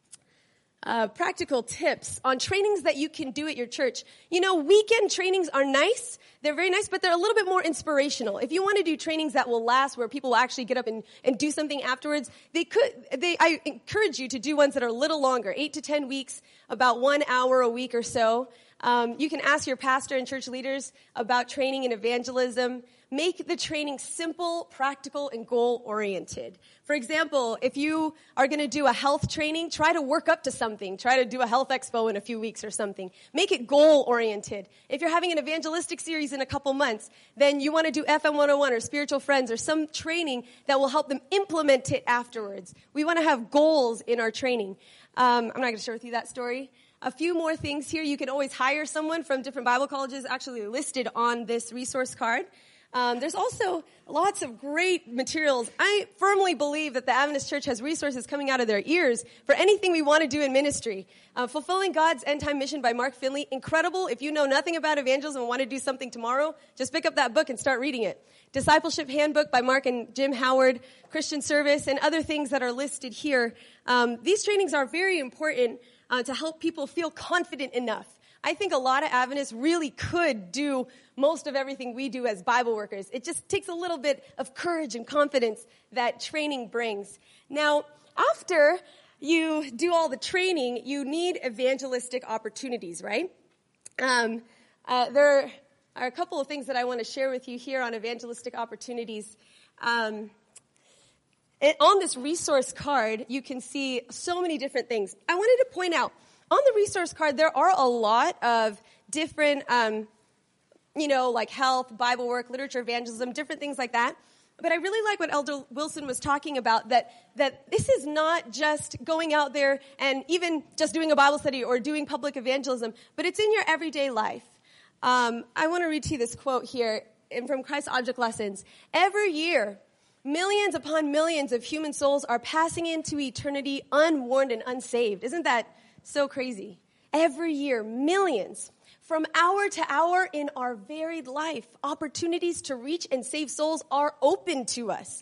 uh, practical tips on trainings that you can do at your church. You know, weekend trainings are nice. They're very nice, but they're a little bit more inspirational. If you want to do trainings that will last, where people will actually get up and, and do something afterwards, they could, they, I encourage you to do ones that are a little longer, eight to ten weeks, about one hour a week or so. Um, you can ask your pastor and church leaders about training and evangelism. Make the training simple, practical, and goal-oriented. For example, if you are going to do a health training, try to work up to something. Try to do a health expo in a few weeks or something. Make it goal-oriented. If you're having an evangelistic series in a couple months, then you want to do F M one oh one or Spiritual Friends or some training that will help them implement it afterwards. We want to have goals in our training. Um, I'm not going to share with you that story. A few more things here. You can always hire someone from different Bible colleges, actually listed on this resource card. Um, there's also lots of great materials. I firmly believe that the Adventist Church has resources coming out of their ears for anything we want to do in ministry. Uh, Fulfilling God's End Time Mission by Mark Finley. Incredible. If you know nothing about evangelism and want to do something tomorrow, just pick up that book and start reading it. Discipleship Handbook by Mark and Jim Howard. Christian Service, and other things that are listed here. Um, these trainings are very important uh, to help people feel confident enough. I think a lot of Adventists really could do most of everything we do as Bible workers. It just takes a little bit of courage and confidence that training brings. Now, after you do all the training, you need evangelistic opportunities, right? Um, uh, there are a couple of things that I want to share with you here on evangelistic opportunities. Um, it, on this resource card, you can see so many different things. I wanted to point out, on the resource card, there are a lot of different, um, you know, like health, Bible work, literature, evangelism, different things like that. But I really like what Elder Wilson was talking about, that that this is not just going out there and even just doing a Bible study or doing public evangelism, but it's in your everyday life. Um, I want to read to you this quote here from Christ Object Lessons. Every year, millions upon millions of human souls are passing into eternity unwarned and unsaved. Isn't that so crazy? Every year, millions. From hour to hour in our varied life, opportunities to reach and save souls are open to us.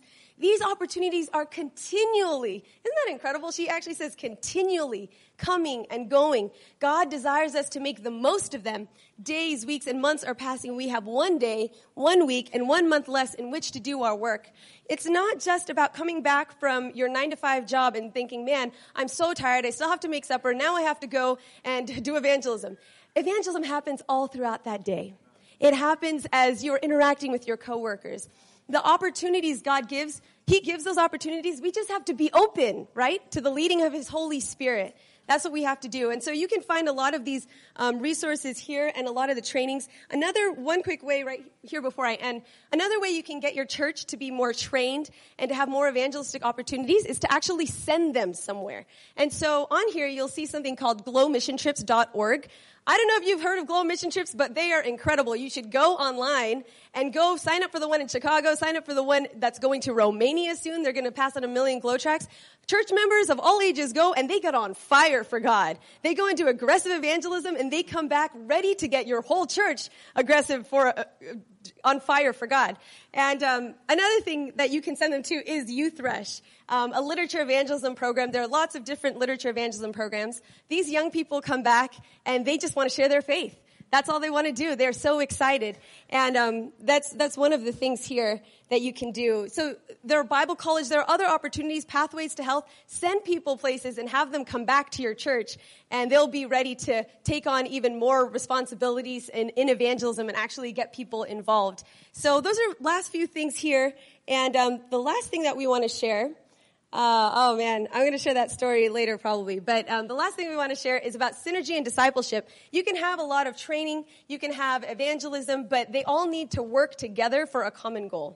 These opportunities are continually, isn't that incredible? She actually says continually coming and going. God desires us to make the most of them. Days, weeks, and months are passing. We have one day, one week, and one month less in which to do our work. It's not just about coming back from your nine to five job and thinking, man, I'm so tired. I still have to make supper. Now I have to go and do evangelism. Evangelism happens all throughout that day. It happens as you're interacting with your coworkers. The opportunities God gives, He gives those opportunities. We just have to be open, right, to the leading of His Holy Spirit. That's what we have to do. And so you can find a lot of these um, resources here and a lot of the trainings. Another, one quick way right here before I end, another way you can get your church to be more trained and to have more evangelistic opportunities is to actually send them somewhere. And so on here, you'll see something called glow mission trips dot org. I don't know if you've heard of Glow Mission Trips, but they are incredible. You should go online and go sign up for the one in Chicago, sign up for the one that's going to Romania soon. They're going to pass out a million glow tracks. Church members of all ages go and they get on fire for God. They go into aggressive evangelism and they come back ready to get your whole church aggressive for uh, on fire for God. And um, another thing that you can send them to is Youth Rush, um, a literature evangelism program. There are lots of different literature evangelism programs. These young people come back and they just want to share their faith. That's all they want to do. They're so excited. And um, that's that's one of the things here that you can do. So there are Bible college. There are other opportunities, pathways to health. Send people places and have them come back to your church, and they'll be ready to take on even more responsibilities in, in evangelism and actually get people involved. So those are last few things here. And um, the last thing that we want to share, Uh, oh man, I'm going to share that story later probably. But um, the last thing we want to share is about synergy and discipleship. You can have a lot of training, you can have evangelism, but they all need to work together for a common goal.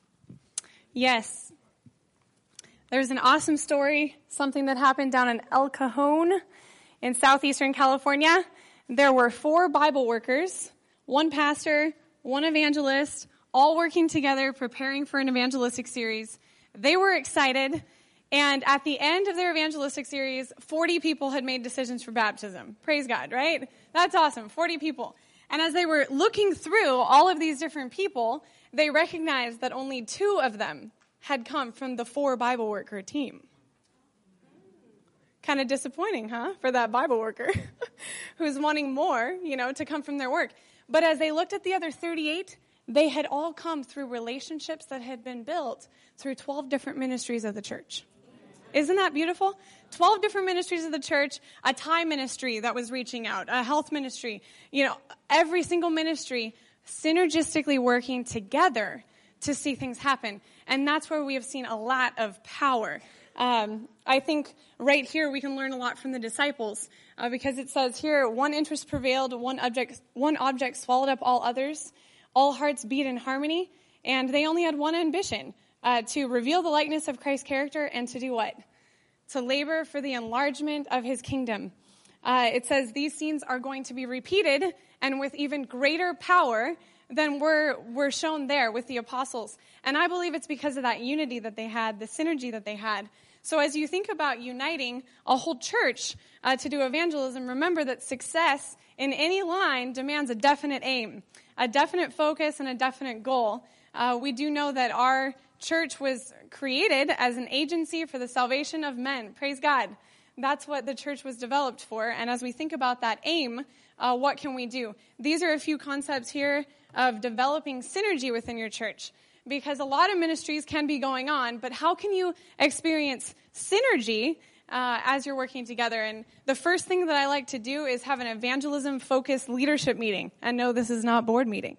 Yes. There's an awesome story, something that happened down in El Cajon in southeastern California. There were four Bible workers, one pastor, one evangelist, all working together, preparing for an evangelistic series. They were excited. And at the end of their evangelistic series, forty people had made decisions for baptism. Praise God, right? That's awesome, forty people. And as they were looking through all of these different people, they recognized that only two of them had come from the four Bible worker team. Kind of disappointing, huh, for that Bible worker who's wanting more, you know, to come from their work. But as they looked at the other thirty-eight, they had all come through relationships that had been built through twelve different ministries of the church. Isn't that beautiful? twelve different ministries of the church, a Thai ministry that was reaching out, a health ministry, you know, every single ministry synergistically working together to see things happen. And that's where we have seen a lot of power. Um, I think right here we can learn a lot from the disciples uh, because it says here, one interest prevailed, one object, one object swallowed up all others, all hearts beat in harmony, and they only had one ambition, Uh, to reveal the likeness of Christ's character and to do what? To labor for the enlargement of his kingdom. Uh, it says these scenes are going to be repeated and with even greater power than were, were shown there with the apostles. And I believe it's because of that unity that they had, the synergy that they had. So as you think about uniting a whole church uh, to do evangelism, remember that success in any line demands a definite aim, a definite focus, and a definite goal. Uh, we do know that our church was created as an agency for the salvation of men. Praise God. That's what the church was developed for. And as we think about that aim, uh, what can we do? These are a few concepts here of developing synergy within your church. Because a lot of ministries can be going on, but how can you experience synergy uh, as you're working together? And the first thing that I like to do is have an evangelism-focused leadership meeting. And no, this is not board meeting.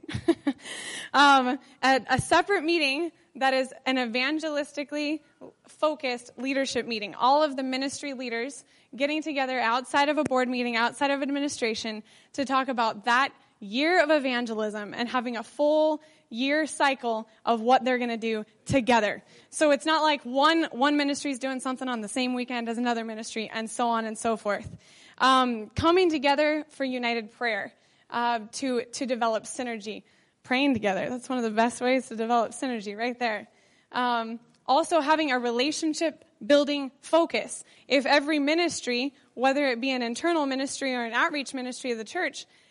um, a, a separate meeting that is an evangelistically focused leadership meeting. All of the ministry leaders getting together outside of a board meeting, outside of administration, to talk about that year of evangelism and having a full year cycle of what they're going to do together. So it's not like one one ministry is doing something on the same weekend as another ministry, and so on and so forth. Um, coming together for united prayer uh, to to develop synergy. Praying together. That's one of the best ways to develop synergy right there. Um, also having a relationship building focus. If every ministry, whether it be an internal ministry or an outreach ministry of the church,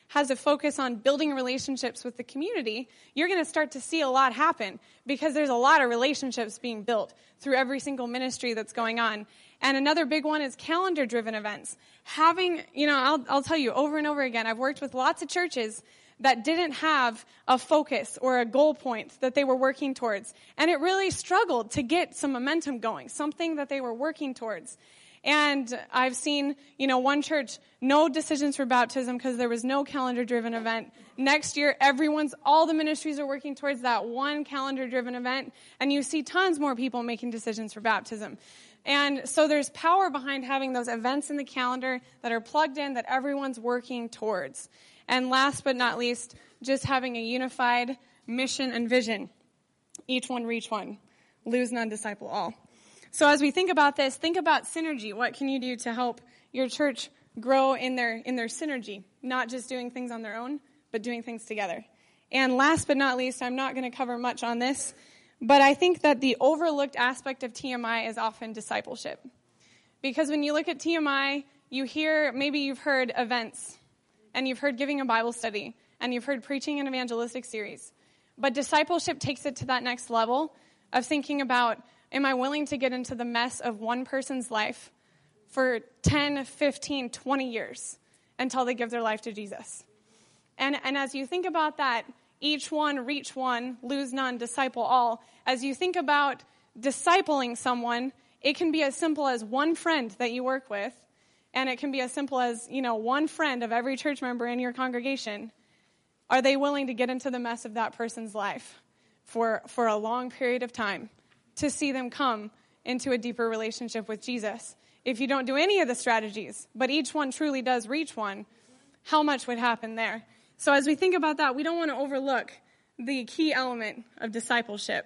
has a focus on building relationships with the community, you're going to start to see a lot happen because there's a lot of relationships being built through every single ministry that's going on. And another big one is calendar-driven events. Having, you know, I'll, I'll tell you over and over again, I've worked with lots of churches that didn't have a focus or a goal point that they were working towards. And it really struggled to get some momentum going, something that they were working towards. And I've seen, you know, one church, no decisions for baptism because there was no calendar-driven event. Next year, everyone's, all the ministries are working towards that one calendar-driven event. And you see tons more people making decisions for baptism. And so there's power behind having those events in the calendar that are plugged in, that everyone's working towards. And last but not least, just having a unified mission and vision. Each one reach one. Lose none, disciple all. So as we think about this, think about synergy. What can you do to help your church grow in their in their synergy? Not just doing things on their own, but doing things together. And last but not least, I'm not going to cover much on this, but I think that the overlooked aspect of T M I is often discipleship. Because when you look at T M I, you hear, maybe you've heard events, and you've heard giving a Bible study, and you've heard preaching an evangelistic series. But discipleship takes it to that next level of thinking about, am I willing to get into the mess of one person's life for ten, fifteen, twenty years until they give their life to Jesus? And, and as you think about that, each one, reach one, lose none, disciple all. As you think about discipling someone, it can be as simple as one friend that you work with, and it can be as simple as, you know, one friend of every church member in your congregation. Are they willing to get into the mess of that person's life for, for a long period of time to see them come into a deeper relationship with Jesus? If you don't do any of the strategies, but each one truly does reach one, how much would happen there? So as we think about that, we don't want to overlook the key element of discipleship.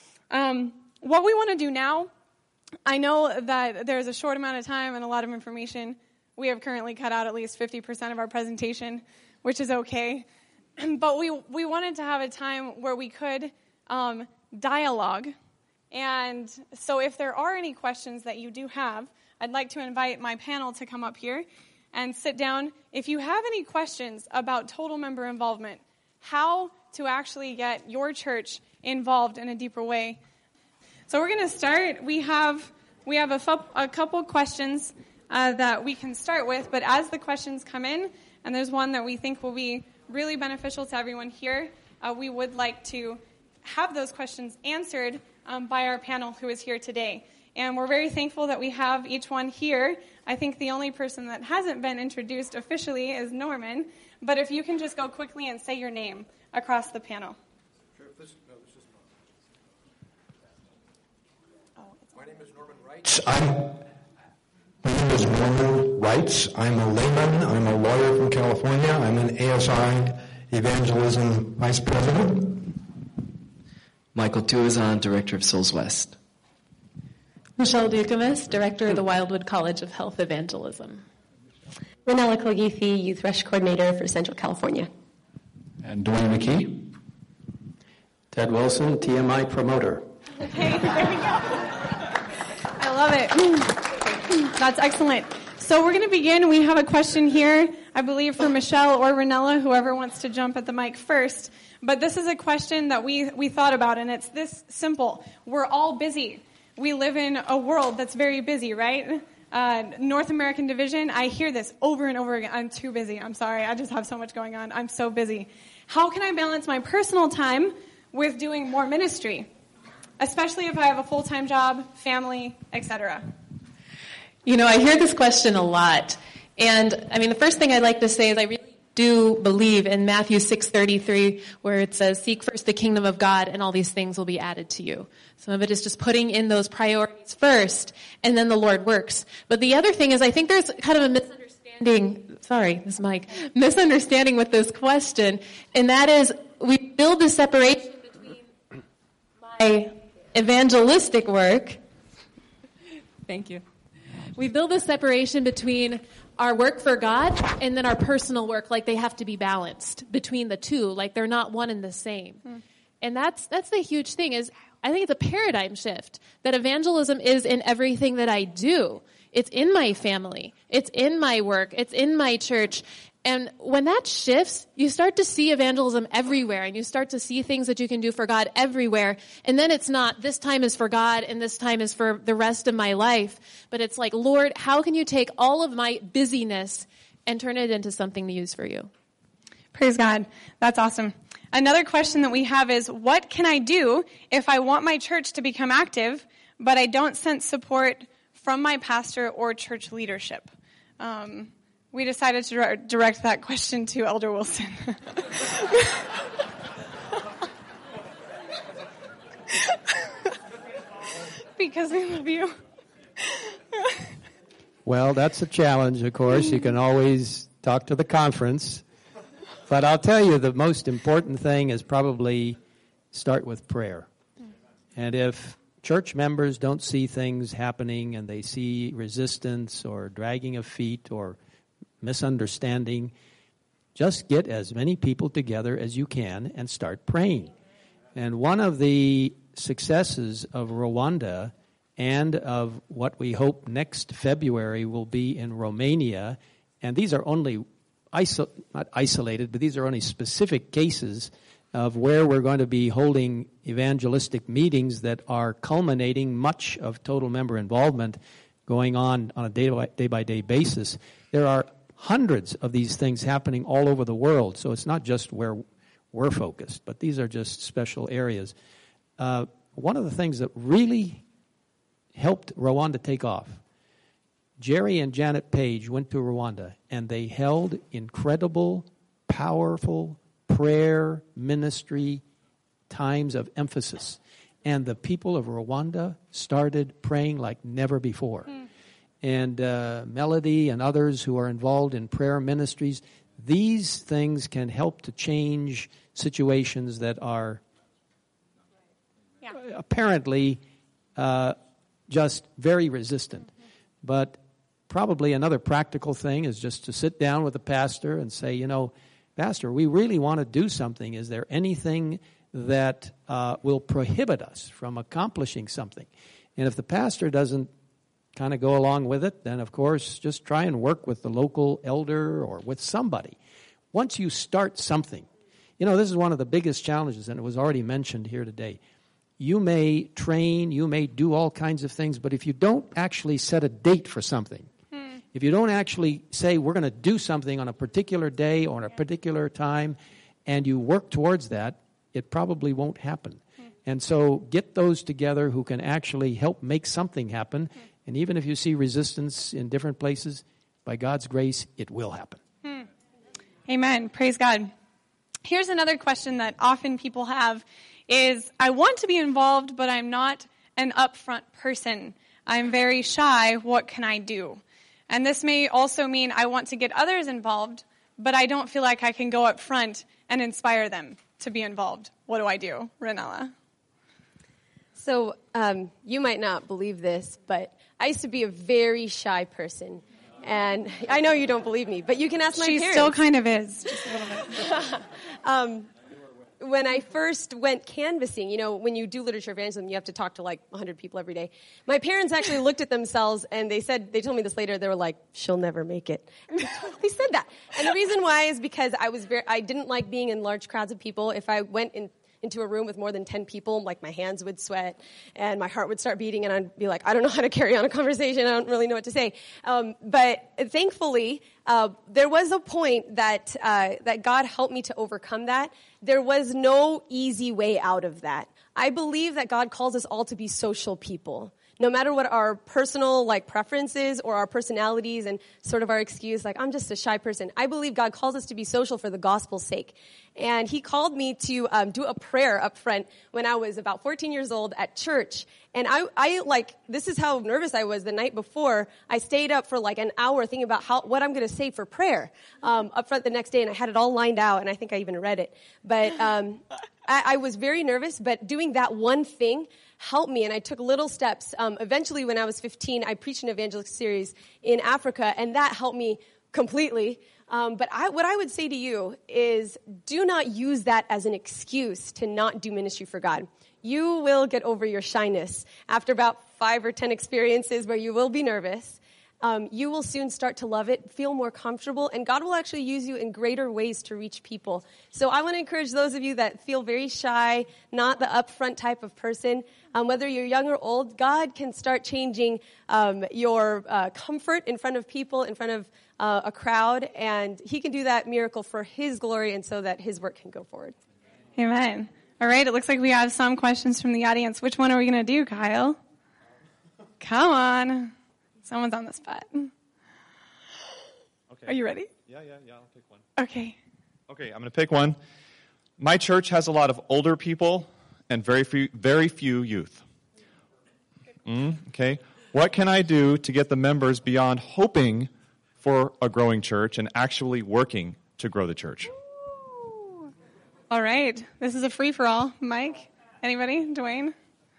Um, what we want to do now, I know that there's a short amount of time and a lot of information. We have currently cut out at least fifty percent of our presentation, which is okay. But we we wanted to have a time where we could um, dialogue. And so if there are any questions that you do have, I'd like to invite my panel to come up here and sit down. If you have any questions about total member involvement, how to actually get your church involved in a deeper way. So we're going to start. We have we have a, fu- a couple questions uh, that we can start with, but as the questions come in, and there's one that we think will be really beneficial to everyone here, uh, we would like to have those questions answered um, by our panel who is here today. And we're very thankful that we have each one here. I think the only person that hasn't been introduced officially is Norman. But if you can just go quickly and say your name across the panel. Sure. This, no, this is not. Oh, my name is Norman Wright. I'm, my name is Norman Wright. I'm a layman. I'm a lawyer from California. I'm an A S I Evangelism Vice President. Michael Tuazon, Director of Souls West. Michelle Dukamis, Director of the Wildwood College of Health Evangelism. Renella Kogithi, Youth Rush Coordinator for Central California. And Dwayne McKee. Ted Wilson, T M I Promoter. Okay, there we go. I love it. That's excellent. So we're going to begin. We have a question here, I believe, for Michelle or Renella, whoever wants to jump at the mic first. But this is a question that we, we thought about, and it's this simple. We're all busy. We live in a world that's very busy, right? Uh, North American Division, I hear this over and over again. I'm too busy. I'm sorry. I just have so much going on. I'm so busy. How can I balance my personal time with doing more ministry, especially if I have a full-time job, family, et cetera? You know, I hear this question a lot. And, I mean, the first thing I'd like to say is I really do believe in Matthew six thirty-three, where it says, seek first the kingdom of God and all these things will be added to you. Some of it is just putting in those priorities first, and then the Lord works. But the other thing is, I think there's kind of a misunderstanding, sorry, this mic, misunderstanding with this question, and that is, we build the separation between my evangelistic work, thank you, we build the separation between our work for God and then our personal work, like they have to be balanced between the two, like they're not one and the same. Hmm. And that's that's the huge thing is I think it's a paradigm shift that evangelism is in everything that I do. It's in my family. It's in my work. It's in my church. And when that shifts, you start to see evangelism everywhere, and you start to see things that you can do for God everywhere. And then it's not, this time is for God and this time is for the rest of my life. But it's like, Lord, how can you take all of my busyness and turn it into something to use for you? Praise God. That's awesome. Another question that we have is, what can I do if I want my church to become active, but I don't sense support from my pastor or church leadership? Um, we decided to direct that question to Elder Wilson. Because we love you. Well, that's a challenge, of course. You can always talk to the conference. But I'll tell you, the most important thing is probably start with prayer. And if church members don't see things happening and they see resistance or dragging of feet or misunderstanding, just get as many people together as you can and start praying. And one of the successes of Rwanda and of what we hope next February will be in Romania, and these are only iso- not isolated, but these are only specific cases of where we're going to be holding evangelistic meetings that are culminating much of total member involvement going on on a day-by-day basis. There are hundreds of these things happening all over the world, so it's not just where we're focused, but these are just special areas. Uh, one of the things that really helped Rwanda take off, Jerry and Janet Page went to Rwanda, and they held incredible, powerful prayer ministry times of emphasis. And the people of Rwanda started praying like never before. Mm. And uh, Melody and others who are involved in prayer ministries, these things can help to change situations that are yeah. apparently uh, just very resistant. Mm-hmm. But probably another practical thing is just to sit down with the pastor and say, you know, Pastor, we really want to do something. Is there anything that uh, will prohibit us from accomplishing something? And if the pastor doesn't kind of go along with it, then, of course, just try and work with the local elder or with somebody. Once you start something, you know, this is one of the biggest challenges, and it was already mentioned here today. You may train, you may do all kinds of things, but if you don't actually set a date for something, if you don't actually say we're going to do something on a particular day or on a particular time, and you work towards that, it probably won't happen. Mm. And so get those together who can actually help make something happen. Mm. And even if you see resistance in different places, by God's grace, it will happen. Mm. Amen. Praise God. Here's another question that often people have is, I want to be involved, but I'm not an upfront person. I'm very shy. What can I do? And this may also mean I want to get others involved, but I don't feel like I can go up front and inspire them to be involved. What do I do? Renella. So um, you might not believe this, but I used to be a very shy person. And I know you don't believe me, but you can ask my she parents. She still kind of is, just a little bit. um, when I first went canvassing, you know, when you do literature evangelism, you have to talk to like one hundred people every day. My parents actually looked at themselves and they said, they told me this later, they were like, she'll never make it. And they totally said that. And the reason why is because I was very, I didn't like being in large crowds of people. If I went in, into a room with more than ten people, like my hands would sweat and my heart would start beating and I'd be like, I don't know how to carry on a conversation. I don't really know what to say. Um, but thankfully, uh, there was a point that, uh, that God helped me to overcome that. There was no easy way out of that. I believe that God calls us all to be social people. No matter what our personal, like, preferences or our personalities and sort of our excuse, like, I'm just a shy person. I believe God calls us to be social for the gospel's sake. And he called me to um, do a prayer up front when I was about fourteen years old at church. And I, I, like, this is how nervous I was the night before. I stayed up for, like, an hour thinking about how what I'm going to say for prayer um, up front the next day. And I had it all lined out, and I think I even read it. But um, I, I was very nervous, but doing that one thing helped me, and I took little steps. Um, eventually, when I was fifteen, I preached an evangelistic series in Africa, and that helped me completely. Um, but I, what I would say to you is, do not use that as an excuse to not do ministry for God. You will get over your shyness after about five or ten experiences where you will be nervous. Um, you will soon start to love it, feel more comfortable, and God will actually use you in greater ways to reach people. So I want to encourage those of you that feel very shy, not the upfront type of person, um, whether you're young or old, God can start changing um, your uh, comfort in front of people, in front of uh, a crowd, and he can do that miracle for his glory and so that his work can go forward. Amen. All right, it looks like we have some questions from the audience. Which one are we going to do, Kyle? Come on. Someone's on the spot. Okay. Are you ready? Yeah, yeah, yeah. I'll pick one. Okay. Okay, I'm going to pick one. My church has a lot of older people and very few, very few youth. Mm, okay. What can I do to get the members beyond hoping for a growing church and actually working to grow the church? Ooh. All right. This is a free-for-all. Mike? Anybody? Dwayne?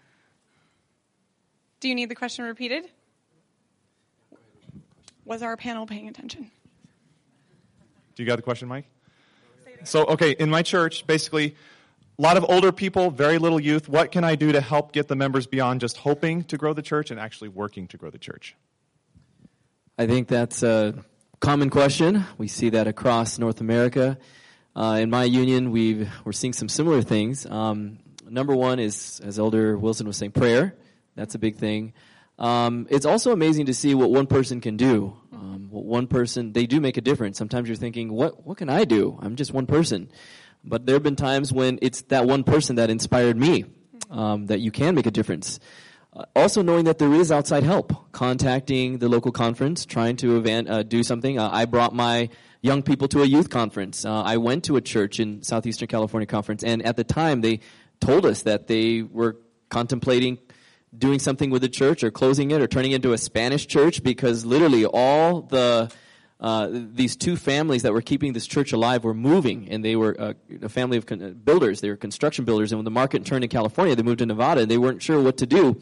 Do you need the question repeated? Was our panel paying attention? Do you got the question, Mike? So, okay, in my church, basically, a lot of older people, very little youth. What can I do to help get the members beyond just hoping to grow the church and actually working to grow the church? I think that's a common question. We see that across North America. Uh, in my union, we've, we're seeing some similar things. Um, number one is, as Elder Wilson was saying, prayer. That's a big thing. Um, it's also amazing to see what one person can do. Um, what one person, they do make a difference. Sometimes you're thinking, what, what can I do? I'm just one person. But there have been times when it's that one person that inspired me, um, that you can make a difference. Uh, also knowing that there is outside help, contacting the local conference, trying to evan- uh, do something. Uh, I brought my young people to a youth conference. Uh, I went to a church in Southeastern California conference, and at the time they told us that they were contemplating doing something with the church or closing it or turning it into a Spanish church, because literally all the uh, these two families that were keeping this church alive were moving, and they were uh, a family of con- builders. They were construction builders, and when the market turned in California, they moved to Nevada, and they weren't sure what to do.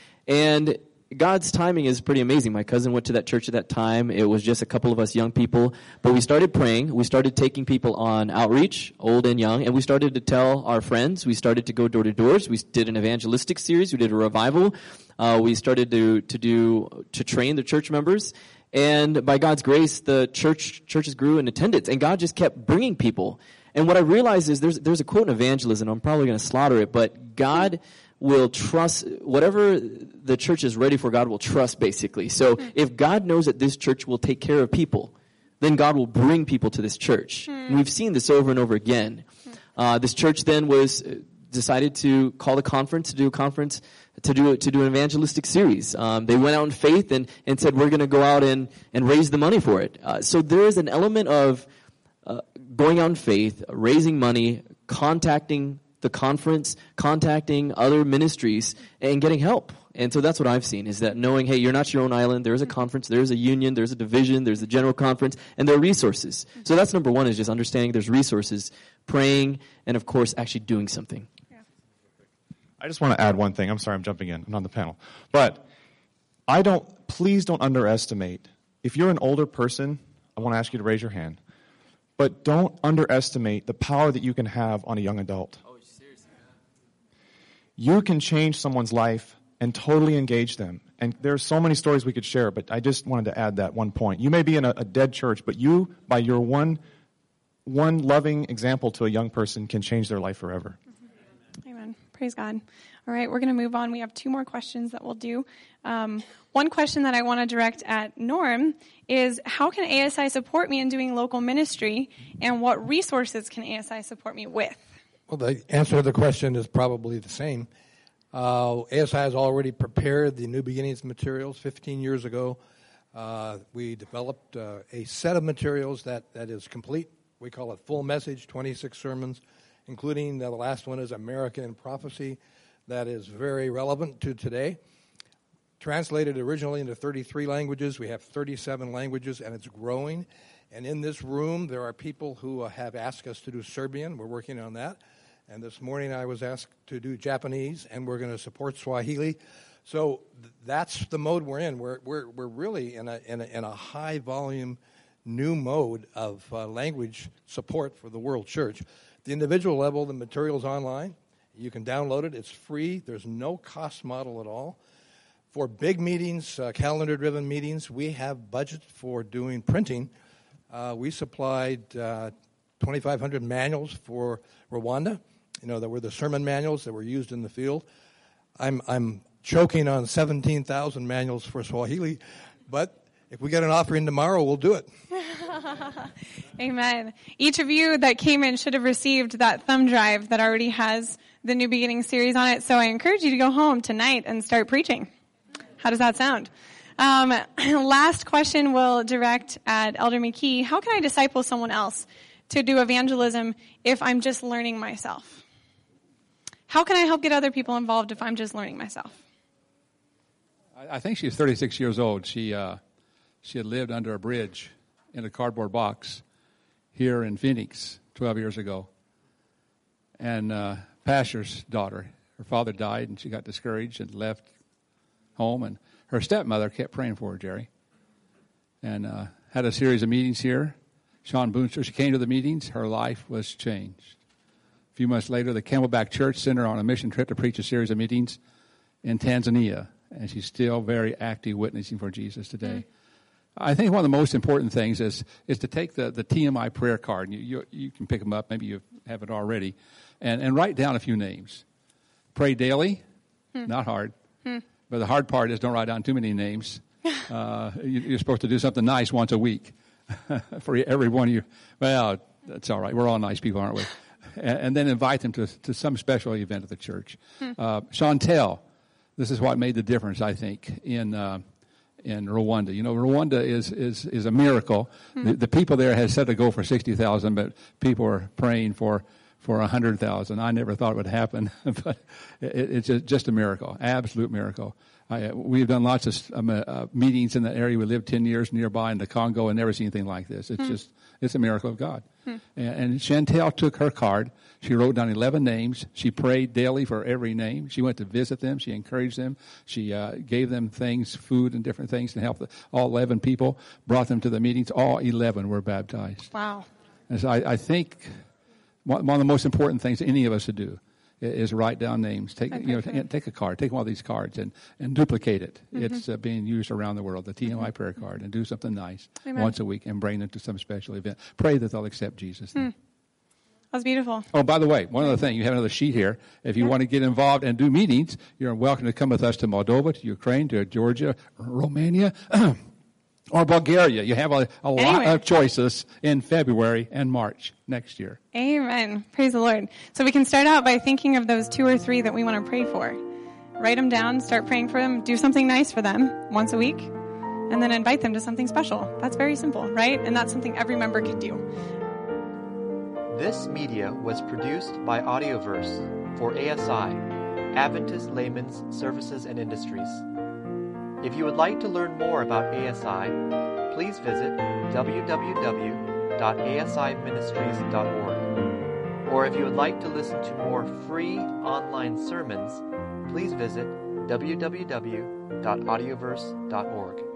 And God's timing is pretty amazing. My cousin went to that church at that time. It was just a couple of us young people, but we started praying. We started taking people on outreach, old and young, and we started to tell our friends. We started to go door to doors. We did an evangelistic series. We did a revival. Uh, we started to to do to train the church members, and by God's grace, the church churches grew in attendance, and God just kept bringing people. And what I realized is there's there's a quote in evangelism. I'm probably going to slaughter it, but God will trust whatever the church is ready for. God will trust, basically. So if God knows that this church will take care of people, then God will bring people to this church. Mm. And we've seen this over and over again. Uh, this church then was decided to call a conference, to do a conference, to do to do an evangelistic series. Um, they went out in faith and, and said, we're going to go out and, and raise the money for it. Uh, so there is an element of uh, going out in faith, raising money, contacting the conference, contacting other ministries, and getting help. And so that's what I've seen, is that knowing, hey, you're not your own island. There's a conference, there's a union, there's a division, there's a general conference, and there are resources. So that's number one, is just understanding there's resources, praying, and of course, actually doing something. Yeah. I just want to add one thing. I'm sorry, I'm jumping in. I'm on the panel. But I don't, please don't underestimate. If you're an older person, I want to ask you to raise your hand. But don't underestimate the power that you can have on a young adult. You can change someone's life and totally engage them. And there's so many stories we could share, but I just wanted to add that one point. You may be in a, a dead church, but you, by your one one loving example to a young person, can change their life forever. Amen. Praise God. All right, we're going to move on. We have two more questions that we'll do. Um, one question that I want to direct at Norm is, how can A S I support me in doing local ministry, and what resources can A S I support me with? Well, the answer to the question is probably the same. Uh, A S I has already prepared the New Beginnings materials. Fifteen years ago, uh, we developed uh, a set of materials that, that is complete. We call it Full Message, twenty-six sermons, including the last one is America in Prophecy, that is very relevant to today. Translated originally into thirty-three languages. We have thirty-seven languages, and it's growing. And in this room, there are people who have asked us to do Serbian. We're working on that. And this morning I was asked to do Japanese, and we're going to support Swahili. So th- that's the mode we're in. We're we're we're really in a in a, in a high volume new mode of uh, language support for the world church. At the individual level, the material's online. You can download it. It's free. There's no cost model at all. for big meetings, uh, calendar-driven meetings, we have budget for doing printing. Uh, we supplied uh, twenty-five hundred manuals for Rwanda. You know, that were the sermon manuals that were used in the field. I'm I'm choking on seventeen thousand manuals for Swahili, but if we get an offering tomorrow, we'll do it. Amen. Each of you that came in should have received that thumb drive that already has the New Beginning series on it. So I encourage you to go home tonight and start preaching. How does that sound? Um, last question will direct at Elder McKee. How can I disciple someone else to do evangelism if I'm just learning myself? How can I help get other people involved if I'm just learning myself? I, I think she's thirty-six years old. She uh, she had lived under a bridge in a cardboard box here in Phoenix twelve years ago. And uh, pastor's daughter, her father died, and she got discouraged and left home. And her stepmother kept praying for her, Jerry, and uh, had a series of meetings here. Sean Boonster, she came to the meetings. Her life was changed. A few months later, the Camelback Church sent her on a mission trip to preach a series of meetings in Tanzania, and she's still very active witnessing for Jesus today. Mm-hmm. I think one of the most important things is is to take the, the T M I prayer card, and you, you, you can pick them up, maybe you have it already, and, and write down a few names. Pray daily, hmm. not hard, hmm. but the hard part is don't write down too many names. uh, you, you're supposed to do something nice once a week for every one of you. Well, that's all right. We're all nice people, aren't we? and, and then invite them to, to some special event at the church. Hmm. Uh, Chantel, this is what made the difference, I think, in uh, in Rwanda. You know, Rwanda is is, is a miracle. Mm-hmm. The, the people there had set a goal for sixty thousand, but people are praying for, for one hundred thousand. I never thought it would happen, but it, it's just, just a miracle, absolute miracle. I, we've done lots of um, uh, meetings in the area. We lived ten years nearby in the Congo and never seen anything like this. It's mm-hmm. just, it's a miracle of God. Hmm. And, and Chantel took her card. She wrote down eleven names. She prayed daily for every name. She went to visit them. She encouraged them. She uh, gave them things, food and different things to help the, all eleven people, brought them to the meetings. All eleven were baptized. Wow. And so I, I think one, one of the most important things any of us should do is write down names. Take okay, you know, t- take a card, take one of these cards, and, and duplicate it. Mm-hmm. It's uh, being used around the world, the T M I mm-hmm. prayer card, and do something nice Amen. Once a week and bring them to some special event. Pray that they'll accept Jesus. Hmm. That's beautiful. Oh, by the way, one other thing, you have another sheet here. If you yeah. want to get involved and do meetings, you're welcome to come with us to Moldova, to Ukraine, to Georgia, Romania, or Bulgaria. You have a, a anyway. lot of choices in February and March next year. Amen. Praise the Lord. So we can start out by thinking of those two or three that we want to pray for. Write them down, start praying for them, do something nice for them once a week, and then invite them to something special. That's very simple, right? And that's something every member can do. This media was produced by Audioverse for A S I, Adventist Layman's Services and Industries. If you would like to learn more about A S I, please visit w w w dot a s i ministries dot org. Or if you would like to listen to more free online sermons, please visit w w w dot audioverse dot org.